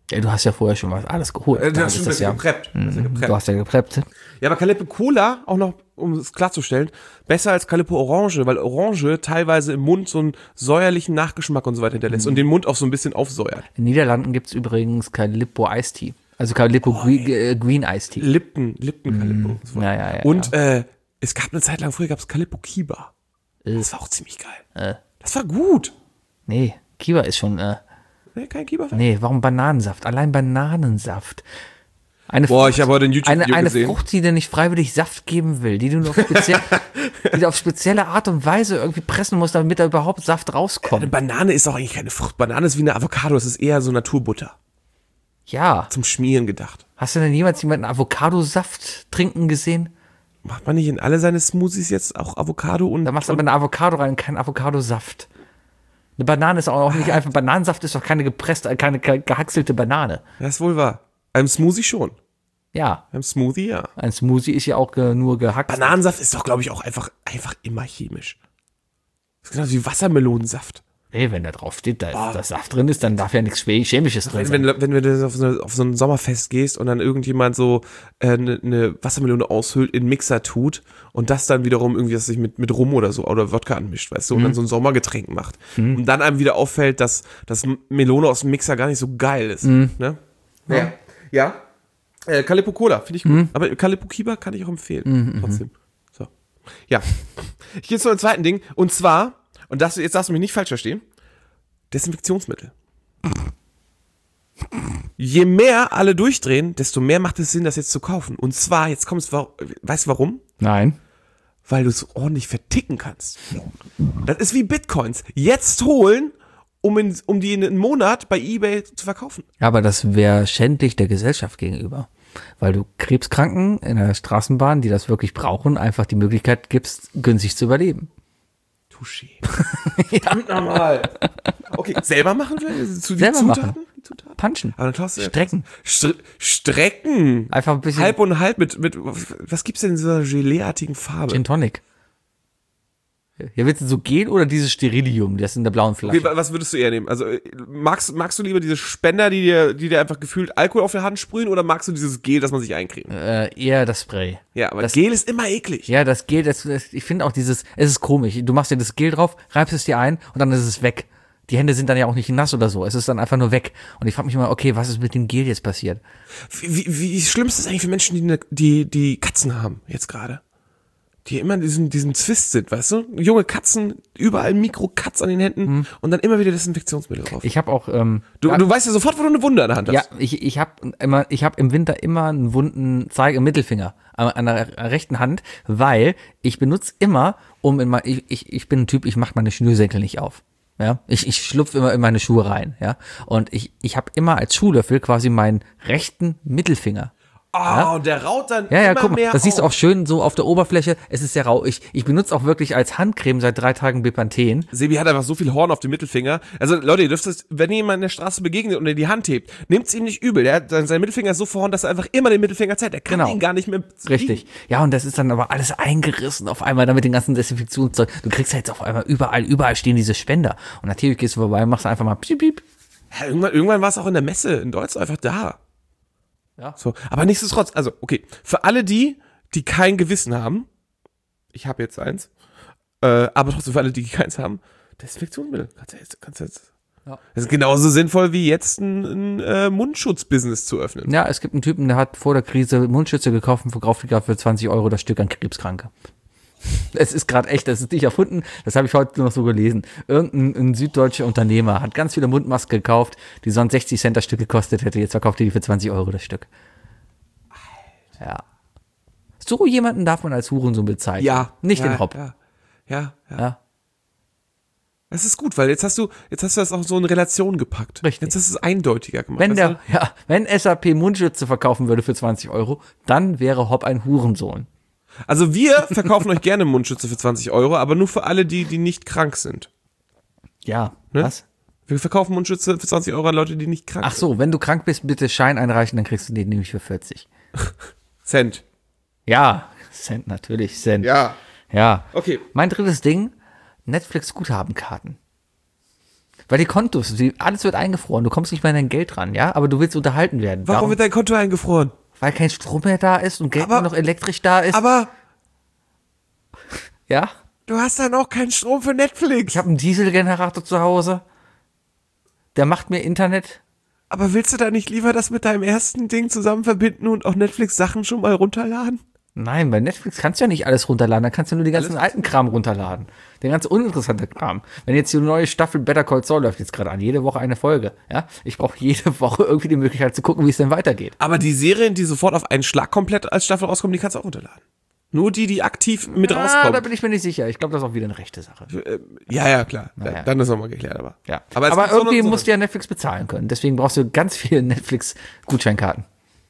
Ja, du hast ja vorher schon was alles geholt. Äh, Da das ist stimmt, das ist ja gepreppt. Das ist ja Mhm, gepreppt. Du hast ja gepreppt. Ja, aber Calippo Cola, auch noch, um es klarzustellen, besser als Calippo Orange, weil Orange teilweise im Mund so einen säuerlichen Nachgeschmack und so weiter hinterlässt und den Mund auch so ein bisschen aufsäuert. In den Niederlanden gibt es übrigens Calippo Iced Tea. Also Calippo Green, äh, Green Iced Tea. Lipton, Lipton Calippo. Das war- Ja, ja, ja. Und äh, es gab eine Zeit lang, früher gab es Calippo Kiba. Äh. Das war auch ziemlich geil. Äh. Das war gut. Nee, Kiba ist schon, äh, Nee, kein Kiba. nee, warum Bananensaft? Allein Bananensaft. Eine Boah, Frucht, ich habe heute ein eine, YouTube-Video eine gesehen. Frucht, die dir nicht freiwillig Saft geben will, die du nur auf, speziell, die du auf spezielle Art und Weise irgendwie pressen musst, damit da überhaupt Saft Eine rauskommt. Banane ist auch eigentlich keine Frucht. Banane ist wie eine Avocado. Es ist eher so Naturbutter. Ja. Zum Schmieren gedacht. Hast du denn jemals jemanden Avocadosaft trinken gesehen? Macht man nicht in alle seine Smoothies jetzt auch Avocado und... Da machst du aber eine Avocado rein, kein Avocadosaft. Eine Banane ist auch nicht einfach, Bananensaft ist doch keine gepresste, keine ge- gehackselte Banane. Das ist wohl wahr. Einem Smoothie schon. Ja, Einem Smoothie, ja. ein Smoothie ist ja auch ge- nur gehackt. Bananensaft ist doch, glaube ich, auch einfach, einfach immer chemisch. Das ist genau wie Wassermelonensaft. Nee, wenn da drauf steht, da ist da Saft drin ist, dann darf ja nichts Schwä- Chemisches drin Wenn, sein. wenn, wenn du auf so, eine, auf so ein Sommerfest gehst und dann irgendjemand so eine äh, ne, ne Wassermelone aushöhlt, in einen Mixer tut und das dann wiederum irgendwie das sich mit, mit Rum oder so oder Wodka anmischt, weißt du, und dann so ein Sommergetränk macht. Und dann einem wieder auffällt, dass das Melone aus dem Mixer gar nicht so geil ist. Ne? Ja. Ja. Äh, Calippo Cola, finde ich gut. Aber Calippo Kiba kann ich auch empfehlen. Trotzdem. So. Ja. Ich gehe zu einem zweiten Ding. Und zwar, und das, jetzt darfst du mich nicht falsch verstehen, Desinfektionsmittel. Je mehr alle durchdrehen, desto mehr macht es Sinn, das jetzt zu kaufen. Und zwar, jetzt kommst du, weißt du warum? Nein. Weil du es ordentlich verticken kannst. Das ist wie Bitcoins. Jetzt holen, um, in, um die in einem Monat bei eBay zu verkaufen. Aber das wäre schändlich der Gesellschaft gegenüber. Weil du Krebskranken in der Straßenbahn, die das wirklich brauchen, einfach die Möglichkeit gibst, günstig zu überleben. Touché. Verdammt nochmal. Okay, selber machen wir? Zu die Selber Zutaten? machen. Die Zutaten? Punchen. Aber dann klaust du ja- Strecken. Str Strecken. Einfach ein bisschen Halb und halb mit, mit, was gibt's denn in dieser Gelee-artigen Farbe? Gin Tonic. Ja, willst du so Gel oder dieses Sterilium, das in der blauen Flasche? Okay, wa- was würdest du eher nehmen? Also, äh, magst, magst du lieber diese Spender, die dir, die dir einfach gefühlt Alkohol auf der Hand sprühen, oder magst du dieses Gel, das man sich eincremt? äh, eher das Spray. Ja, aber das- Gel ist immer eklig. Ja, das Gel, das, das, ich finde auch dieses, es ist komisch. Du machst dir das Gel drauf, reibst es dir ein und dann ist es weg. Die Hände sind dann ja auch nicht nass oder so. Es ist dann einfach nur weg. Und ich frage mich immer, okay, was ist mit dem Gel jetzt passiert? Wie, wie, wie schlimm ist das eigentlich für Menschen, die, ne, die, die Katzen haben, jetzt gerade? Die immer in diesem, diesem Zwist sind, weißt du? Junge Katzen, überall Mikrokatz an den Händen und dann immer wieder Desinfektionsmittel drauf. Ich habe auch, ähm, Du, du weißt ja sofort, wo du eine Wunde an der Hand ja, hast. ich, ich habe immer, ich habe im Winter immer einen wunden Zeige, Mittelfinger an, an der rechten Hand, weil ich benutze immer, um in mein, ich, ich, ich bin ein Typ, ich mache meine Schnürsenkel nicht auf. Ja, ich, ich schlupfe immer in meine Schuhe rein, ja. Und ich, ich habe immer als Schuhlöffel quasi meinen rechten Mittelfinger. Oh, und der raut dann Ja, ja, immer guck mal, mehr das siehst du auf. auch schön so auf der Oberfläche. Es ist sehr rau. Ich, ich benutze auch wirklich als Handcreme seit drei Tagen Bepanthen. Sebi hat einfach so viel Horn auf dem Mittelfinger. Also Leute, ihr dürft es, wenn ihr jemand in der Straße begegnet und er die Hand hebt, nehmt's ihm nicht übel. Der hat, sein sein Mittelfinger ist so verhornt, dass er einfach immer den Mittelfinger zeigt. Er kann Genau. ihn gar nicht mehr Richtig. Ja, und das ist dann aber alles eingerissen auf einmal, damit den ganzen Desinfektionszeug. Du kriegst ja jetzt auf einmal überall, überall stehen diese Spender. Und natürlich gehst du vorbei, machst einfach mal piep, piep. Ja, irgendwann, irgendwann war es auch in der Messe in Deutschland einfach da. Ja. So, aber nichtsdestotrotz, also, okay, für alle die, die kein Gewissen haben, ich habe jetzt eins, äh, aber trotzdem für alle, die keins haben, Desinfektionsmittel. Kannst du jetzt, kannst du jetzt. Ja. Das ist genauso sinnvoll wie jetzt ein, ein äh, Mundschutz-Business zu öffnen. Ja, es gibt einen Typen, der hat vor der Krise Mundschütze gekauft und verkauft die gerade für zwanzig Euro das Stück an Krebskranke. Es ist gerade echt, das ist nicht erfunden, das habe ich heute noch so gelesen. Irgendein ein süddeutscher Unternehmer hat ganz viele Mundmasken gekauft, die sonst sechzig Cent das Stück gekostet hätte, jetzt verkauft er die für zwanzig Euro das Stück. Ja. So jemanden darf man als Hurensohn bezeichnen. Ja. Nicht ja, den Hopp. Ja, ja, ja. Ja. Das ist gut, weil jetzt hast du, jetzt hast du das auch so in Relation gepackt. Richtig. Jetzt hast du es eindeutiger gemacht. Wenn weißt der, du? ja, wenn S A P Mundschütze verkaufen würde für zwanzig Euro, dann wäre Hopp ein Hurensohn. Also wir verkaufen euch gerne Mundschütze für zwanzig Euro, aber nur für alle die, die nicht krank sind. Ja, Ne? was? Wir verkaufen Mundschütze für zwanzig Euro an Leute, die nicht krank Ach so, wenn du krank bist, bitte Schein einreichen, dann kriegst du den nämlich für vierzig. sind. Cent. Ja, Cent natürlich, Cent. Ja. Ja. Okay. Mein drittes Ding, Netflix-Guthabenkarten. Weil die Kontos, die, alles wird eingefroren. Du kommst nicht mehr an dein Geld ran, ja? Aber du willst unterhalten werden. Warum Darum, wird dein Konto eingefroren? weil kein Strom mehr da ist und Geld Aber- nur noch elektrisch da ist. Aber ja? du hast dann auch keinen Strom für Netflix. Ich habe einen Dieselgenerator zu Hause. Der macht mir Internet. Aber willst du da nicht lieber das mit deinem ersten Ding zusammen verbinden und auch Netflix-Sachen schon mal runterladen? Nein, bei Netflix kannst du ja nicht alles runterladen. Da kannst du nur den ganzen alten Kram runterladen. Den ganzen uninteressanten Kram. Wenn jetzt die neue Staffel Better Call Saul läuft jetzt gerade an, jede Woche eine Folge. Ja, ich brauche jede Woche irgendwie die Möglichkeit zu gucken, wie es denn weitergeht. Aber die Serien, die sofort auf einen Schlag komplett als Staffel rauskommen, die kannst du auch runterladen. Nur die, die aktiv mit Ah, da rauskommen. bin ich mir nicht sicher. Ich glaube, das ist auch wieder eine rechte Sache. Ja, ja, klar. Naja. Dann ist nochmal geklärt, aber. Ja. Aber, Aber, es gibt so irgendwie eine- so musst du ja Netflix bezahlen können. Deswegen brauchst du ganz viele Netflix-Gutscheinkarten.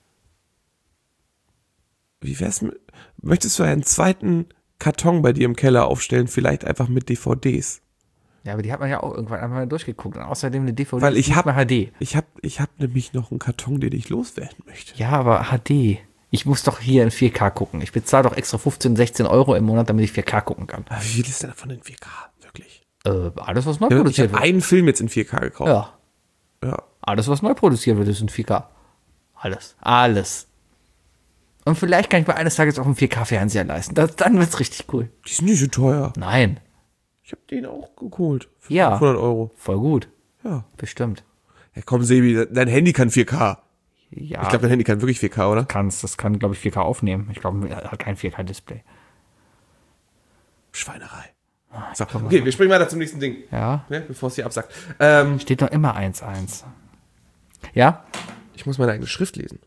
Wie wär's mit, möchtest du einen zweiten Karton bei dir im Keller aufstellen, vielleicht einfach mit D V Ds? Ja, aber die hat man ja auch irgendwann einmal mal durchgeguckt. Und außerdem eine D V D Weil ich ist nicht hab- mehr H D. Ich hab, ich hab nämlich noch einen Karton, den ich loswerden möchte. Ja, aber H D. Ich muss doch hier in vier K gucken. Ich bezahle doch extra fünfzehn, sechzehn Euro im Monat, damit ich vier K gucken kann. Aber wie viel ist denn davon in vier K? Wirklich? Äh, alles, was neu Ja, ich produziert habe wird. einen Film jetzt in vier K gekauft. Ja, Ja. alles, was neu produziert wird, ist in vier K. Alles. Alles. Und vielleicht kann ich mir eines Tages auch einen vier K-Fernseher leisten. Das, dann wird's richtig cool. Die sind nicht so teuer. Nein. Ich habe den auch geholt. Für Ja. fünfhundert Euro. Voll gut. Ja. Bestimmt. Ja, komm, Sebi, dein Handy kann vier K. Ja, Ich glaube, dein Handy kann wirklich vier K, oder? kannst, das kann, glaube ich, vier K aufnehmen. Ich glaube, er hat kein vier K-Display. Schweinerei. So, okay, wir springen weiter zum nächsten Ding, Ja, ne, bevor es hier absackt. Ähm, steht noch immer eins eins. Ja? ich muss meine eigene Schrift lesen.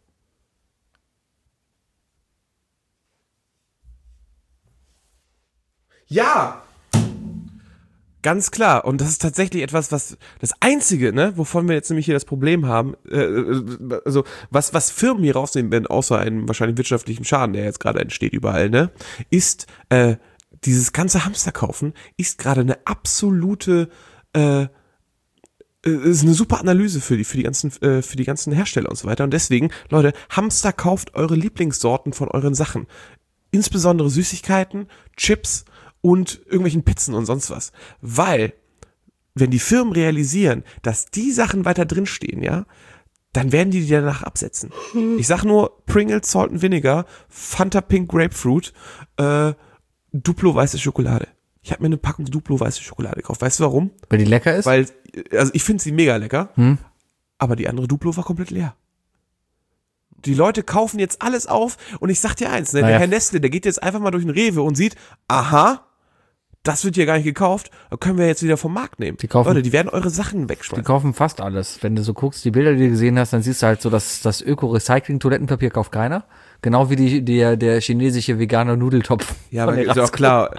Ja! Ganz klar. Und das ist tatsächlich etwas, was das Einzige, ne, wovon wir jetzt nämlich hier das Problem haben, äh, also was, was Firmen hier rausnehmen werden, außer einem wahrscheinlich wirtschaftlichen Schaden, der jetzt gerade entsteht überall, ne, ist äh, dieses ganze Hamsterkaufen ist gerade eine absolute äh, ist eine super Analyse für die, für die ganzen, äh, für die ganzen Hersteller und so weiter. Und deswegen, Leute, Hamster kauft eure Lieblingssorten von euren Sachen. Insbesondere Süßigkeiten, Chips und irgendwelchen Pizzen und sonst was. Weil, wenn die Firmen realisieren, dass die Sachen weiter drinstehen, ja, dann werden die die danach absetzen. Ich sag nur Pringles Salt and Vinegar, Fanta Pink Grapefruit, äh, Duplo weiße Schokolade. Ich habe mir eine Packung Duplo weiße Schokolade gekauft. Weißt du warum? Weil die lecker ist? Weil, also ich finde sie mega lecker, Hm? aber die andere Duplo war komplett leer. Die Leute kaufen jetzt alles auf und ich sag dir eins, ne, Naja. der Herr Nestle, der geht jetzt einfach mal durch den Rewe und sieht, aha, das wird hier gar nicht gekauft, können wir jetzt wieder vom Markt nehmen. Die kaufen- Leute, die werden eure Sachen Die wegschmeißen. kaufen fast alles. Wenn du so guckst, die Bilder, die du gesehen hast, dann siehst du halt so, dass das Öko-Recycling-Toilettenpapier kauft keiner. Genau wie die, der, der chinesische vegane Nudeltopf. Ja, von aber der ist auch Rasco. klar,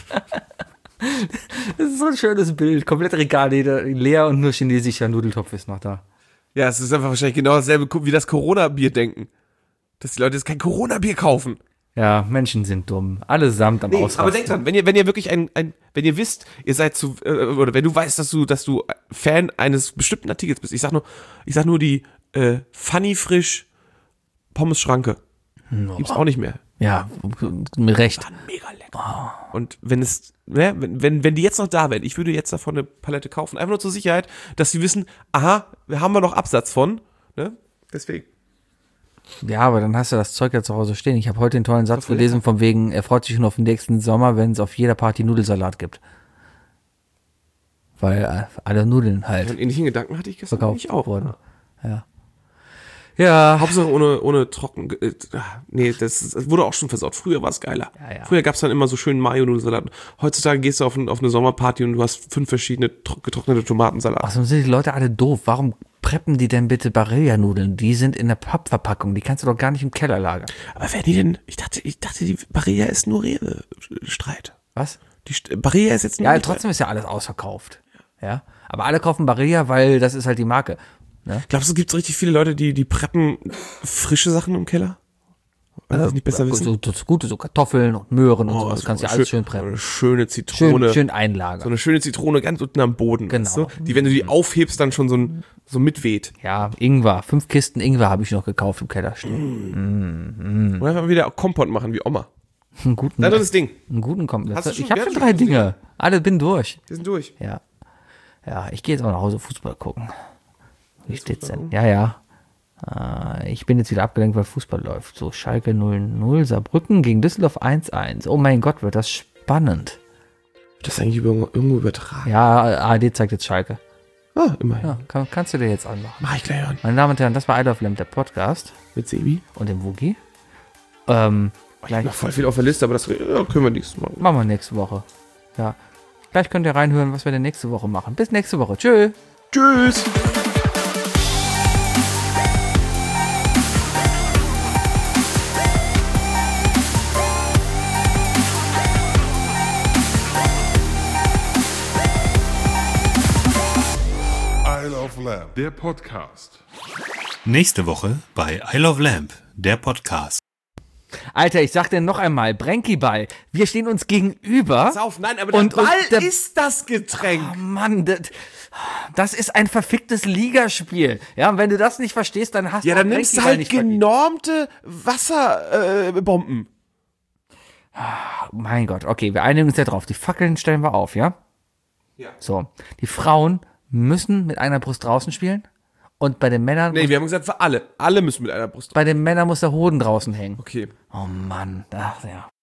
Das ist so ein schönes Bild. Komplett Regal leer und nur chinesischer Nudeltopf ist noch da. ja, es ist einfach wahrscheinlich genau dasselbe wie das Corona-Bier denken. Dass die Leute jetzt kein Corona-Bier kaufen. Ja, Menschen sind dumm. Allesamt am Nee, Ausrasten. aber denkt dran, wenn ihr, wenn ihr wirklich ein, ein, wenn ihr wisst, ihr seid zu, äh, oder wenn du weißt, dass du, dass du Fan eines bestimmten Artikels bist, ich sag nur, ich sag nur die äh, Funny Frisch Pommes Schranke. Gibt's auch nicht mehr. Ja, mit Recht. Mega lecker. Und wenn es, ne, wenn, wenn, wenn die jetzt noch da wären, ich würde jetzt davon eine Palette kaufen, einfach nur zur Sicherheit, dass sie wissen, aha, wir haben wir noch Absatz von, ne? Deswegen. Ja, aber dann hast du das Zeug ja zu Hause stehen. Ich habe heute den tollen Satz voll gelesen, von wegen, er freut sich schon auf den nächsten Sommer, wenn es auf jeder Party Nudelsalat gibt. Weil äh, alle Nudeln halt Einen ähnlichen Gedanken hatte ich gestern verkauft nämlich auch. wurden. Ja. Ja, Hauptsache ohne, ohne trocken. Äh, nee, das, das wurde auch schon versaut. Früher war es geiler. Ja, ja. Früher gab es dann immer so schönen Mayo-Nudelsalat. Heutzutage gehst du auf, ein, auf eine Sommerparty und du hast fünf verschiedene tro getrocknete Tomatensalat. außerdem sind die Leute alle doof. Warum preppen die denn bitte Barilla-Nudeln? Die sind in der Pappverpackung. Die kannst du doch gar nicht im Keller lagern. Aber wer die denn? Ich dachte, ich dachte, die Barilla ist nur Rewe-Streit. Was? Die St- Barilla ist jetzt nur Ja, Rewe. trotzdem ist ja alles ausverkauft. Ja. Aber alle kaufen Barilla, weil das ist halt die Marke. Ne? Glaubst du, es gibt richtig viele Leute, die, die preppen frische Sachen im Keller? Weil sie es nicht besser wissen? So, das Gute, so Kartoffeln und Möhren und Oh, sowas. so Kannst du eine alles schön- schön preppen. Eine schöne Schön, Zitrone. schön einlagern. So eine schöne Zitrone ganz unten am Boden. Genau. Weißt du? Die, wenn du die aufhebst, dann schon so, ein, so mitweht. Ja, Ingwer. Fünf Kisten Ingwer habe ich noch gekauft im Keller stehen. Und einfach mal wieder Kompott machen wie Oma. Einen guten, Dann das Ding. einen guten kommt. Hast du Ich schon- habe ja, schon schon drei gesehen. Dinge. Alle bin durch. Wir sind durch. Ja. Ja, ich gehe jetzt auch nach Hause Fußball gucken. Wie steht's denn? Ja, ja. Äh, ich bin jetzt wieder abgelenkt, weil Fußball läuft. So, Schalke null null, Saarbrücken gegen Düsseldorf eins eins. Oh mein Gott, wird das spannend. Wird das eigentlich über, irgendwo übertragen? Ja, A R D zeigt jetzt Schalke. Ah, immerhin. Ja, kann, kannst du dir jetzt anmachen. Mach ich gleich an. Meine Damen und Herren, das war I Love Lamp, der Podcast. Mit Sebi. Und dem Wookie. Ähm, gleich Noch voll viel auf der Liste, aber das ja, können wir nächstes Mal. machen wir nächste Woche. Ja. Gleich könnt ihr reinhören, was wir denn nächste Woche machen. Bis nächste Woche. Tschö. Tschüss. I Love Lamp, der Podcast. Nächste Woche bei I Love Lamp, der Podcast. Alter, ich sag dir noch einmal, Brenkiball, wir stehen uns gegenüber. Pass auf, nein, aber der Und- Ball und der- ist das Getränk. Oh Mann, das, das ist ein verficktes Ligaspiel. Ja, und wenn du das nicht verstehst, dann hast Ja, du dann auch nimmst du Brenkiball halt nicht verdient. genormte Wasserbomben. Äh, Bomben. Mein Gott, okay, wir einigen uns ja drauf. Die Fackeln stellen wir auf, ja? Ja. So, die Frauen müssen mit einer Brust draußen spielen und bei den Männern, Nee, wir haben gesagt, für alle. Alle müssen mit einer Brust. bei den Männern muss der Hoden draußen hängen. Okay. Oh Mann, ach ja.